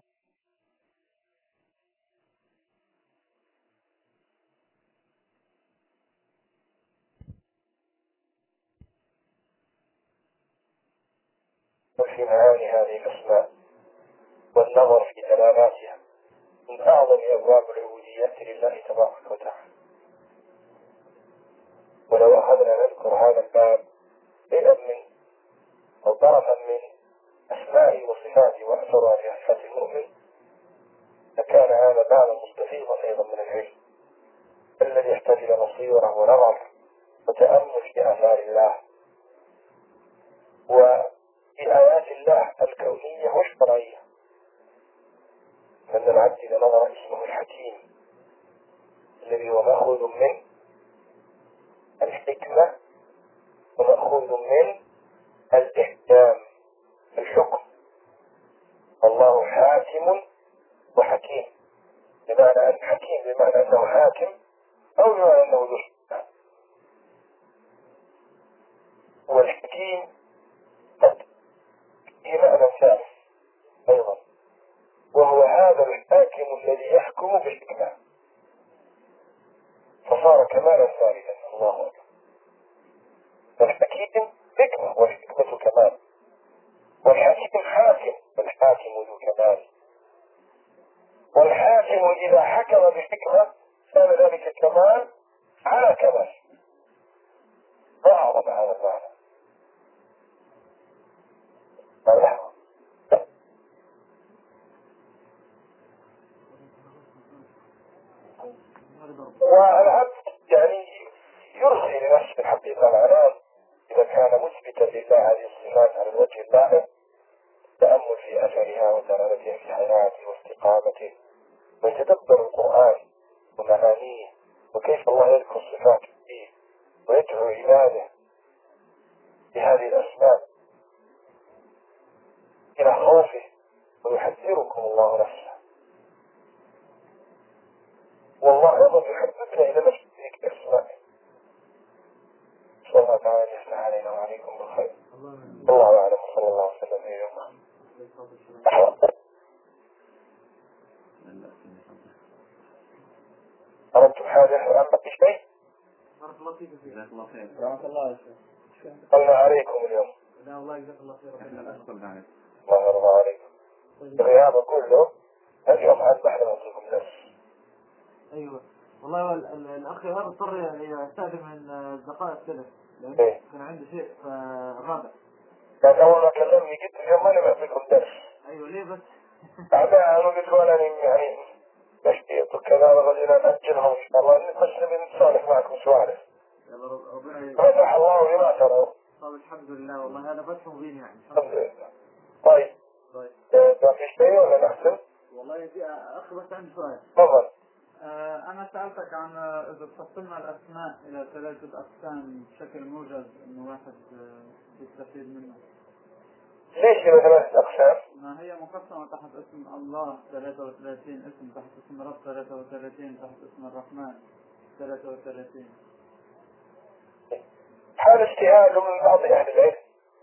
وفي معاني هذه الأسماء والنظر في دلالاتها من أعظم أبواب العبوديات لله تبارك وتعالى. ولو أخذنا نذكر هذا الباب شيئا من أو طرفا من أسمائه وصفاته وأثرها في حياة المؤمن لكان هذا بابا مستفيضا أيضا من العلم الذي يحتاج إلى بصيرة ونظر وتأمل في آثار الله وفي آيات الله الكونية والشرعية. من العبد إذا نظر اسمه الحكيم الذي هو مأخوذ من الحكمة ومأخوذ من الإحكام الحكم. الله حاكم وحكيم بمعنى أن حكيم بمعنى أنه حاكم أو بمعنى أنه ذو حكمة. والحكيم قد في معنى ثالث أيضا وهو هذا الحاكم الذي يحكم بالحكمة فصار كمالا ثالثا. الله أكبر. فالحكيم حكمة والحكمة كمال والحكيم حاكم والحاكم ذو كمال. والحاكم إذا حكم بحكمة كان ذلك كمال على كمال. ما أعظم هذا المعنى. والعبد يعني يرخي لنفسه الحقيقة العنان إذا كان مثبتا لله هذه الصفات على الوجه اللائق تأمل في أثرها ودلالتها في حياته واستقامته ويتدبر القرآن ومعانيه وكيف الله يذكر الصفات فيه ويدعو عباده بهذه الأسماء إلى خوفه ويحذركم الله نفسه. والله أيضا يحببنا إلى نفس ذكر أسمائه. صلى الله تعالى يفتح علينا وعليكم بالخير. الله أعلم صلى الله عليه وسلم في يوم أردتم حاجة الآن بقي شيء؟ بارك الله فيك يا جزاك الله خير. رحمة الله يا شيخ. قلنا عليكم اليوم. لا والله جزاك الله خير. احنا الأشكر عليك. الله يرضى عليكم. الغياب كله اليوم أصبح لنا نعطيكم درس. ايوه والله هو ال- ال- الاخ ايهاب اضطر يستأذن من الدقائق كده لان إيه. كان عندي شيء فالرابع. كان أول ما كلمني قلت اليوم ما نبعثكم درس. ايوه ليه بس؟ بعدها أنا قلت ولا يعني تشتيط وكذا وغدينا نأجلهم إن شاء الله بس نبي نتصالح معكم سوالف. يلا رب- ربنا ي- فتح الله لما تروا. طيب الحمد لله والله هذا فتح مبين يعني. الحمد لله. طيب طيب ما في شيء ولا نحسن؟ والله في أخ بس عندي سؤال. تفضل. آه أنا سألتك عن آه، إذا قسمنا الأسماء إلى ثلاثة أقسام بشكل موجز إنه واحد آه، يستفيد منه. ليش إلى ثلاثة أقسام؟ ما هي مقسمة تحت اسم الله ثلاثة وثلاثين اسم، تحت اسم رب ثلاثة وثلاثين، تحت اسم الرحمن ثلاثة وثلاثين. هذا اجتهاد من بعض أهل العلم،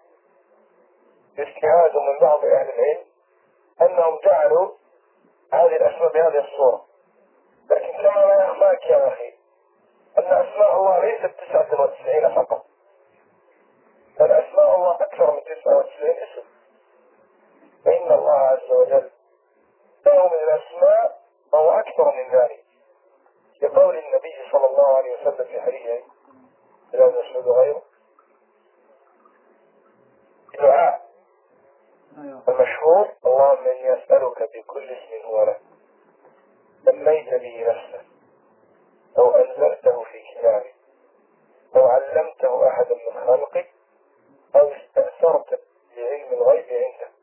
اجتهاد من بعض أهل العلم أنهم جعلوا هذه الأسماء بهذه الصورة، لكن كما لا يخفاك يا أخي أن أسماء الله ليست تسعة وتسعين فقط، بل أسماء الله أكثر من تسعة وتسعين اسم. فإن الله عز وجل له من الأسماء وهو أكثر من ذلك، لقول النبي صلى الله عليه وسلم في حديثه لا نشهد غيره دعاء المشهور: اللهم إني أسألك بكل اسم هو لك سميت به نفسك أو أنزلته في كتابك أو علمته أحدا من خلقك أو استأثرت بعلم الغيب عندك.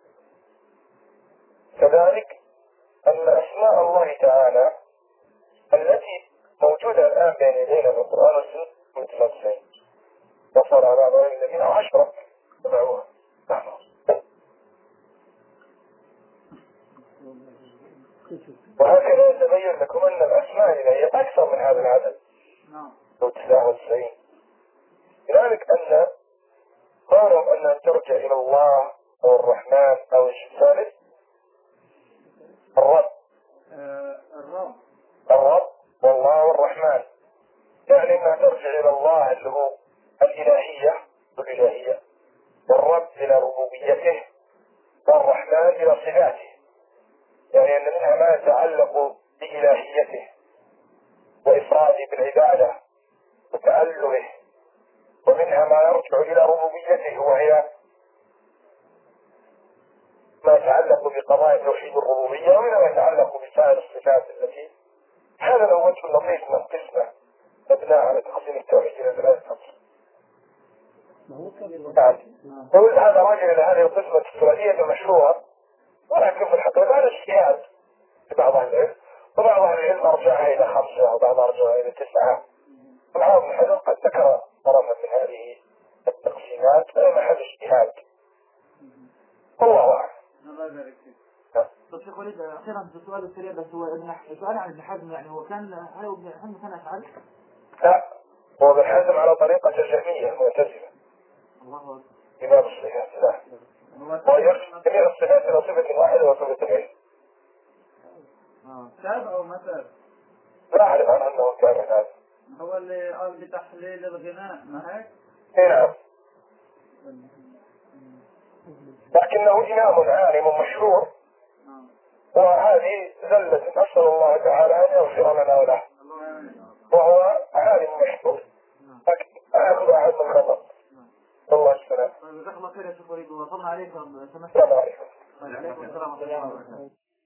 كذلك أن أسماء الله تعالى التي موجودة الآن بين يدينا في القرآن والسنة متفصلين، وصل على بعض الذين عشرة تبعوها. وهكذا يتبين لكم أن الأسماء هي أكثر من هذا العدد لو تسعة وتسعين. لذلك أن قولهم أن ترجع إلى الله أو الرحمن أو الثالث الرب الرب الرب والله والرحمن، يعني أنها ترجع إلى الله اللي هو الإلهية والإلهية، والرب إلى ربوبيته، والرحمن إلى صفاته، يعني أن منها ما يتعلق بإلهيته وإفراده بالعبادة وتألهه، ومنها ما يرجع إلى ربوبيته وهي ما يتعلق بقضايا توحيد الربوبية، ومنها ما يتعلق بسائر الصفات التي هذا لو وجه لطيف من قسمة مبنى على تقسيم التوحيد إلى ثلاثة أقسام. نقول هذا راجع إلى هذه القسمة الثلاثية المشهورة، ولكن في الحقيقة هذا اجتهاد لبعض أهل العلم، وبعض أهل العلم أرجعها إلى خمسة وبعض أرجعها إلى تسعة. والحافظ بن حجر قد ذكر طرفا من هذه التقسيمات ولا محل اجتهاد، والله أعلم. الله يبارك فيك. طيب شيخ وليد أخيرا في سؤال السريع بس، هو ابن سؤال عن ابن حزم، يعني هو كان هل ابن حزم كان أفعال؟ لا، هو ابن حزم على طريقة الجهمية المعتزلة. الله أكبر. إمام الصفات لا، هو يرجع جميع الصفات إلى صفة واحدة وصفة العلم. اه تاب أو ما تاب؟ لا أعرف عن أنه كان هذا. هو اللي قال بتحليل الغناء ما هيك؟ نعم، لكنه إمام عالم مشهور، وهذه زلة نسأل الله تعالى أن يغفر لنا وله، وهو عالم مشهور لكن أخذ أحد من خطأ. الله السلام. طيب جزاك الله خير يا شيخ وليد، وصلنا عليكم سمحت. السلام عليكم. وعليكم السلام ورحمة الله وبركاته.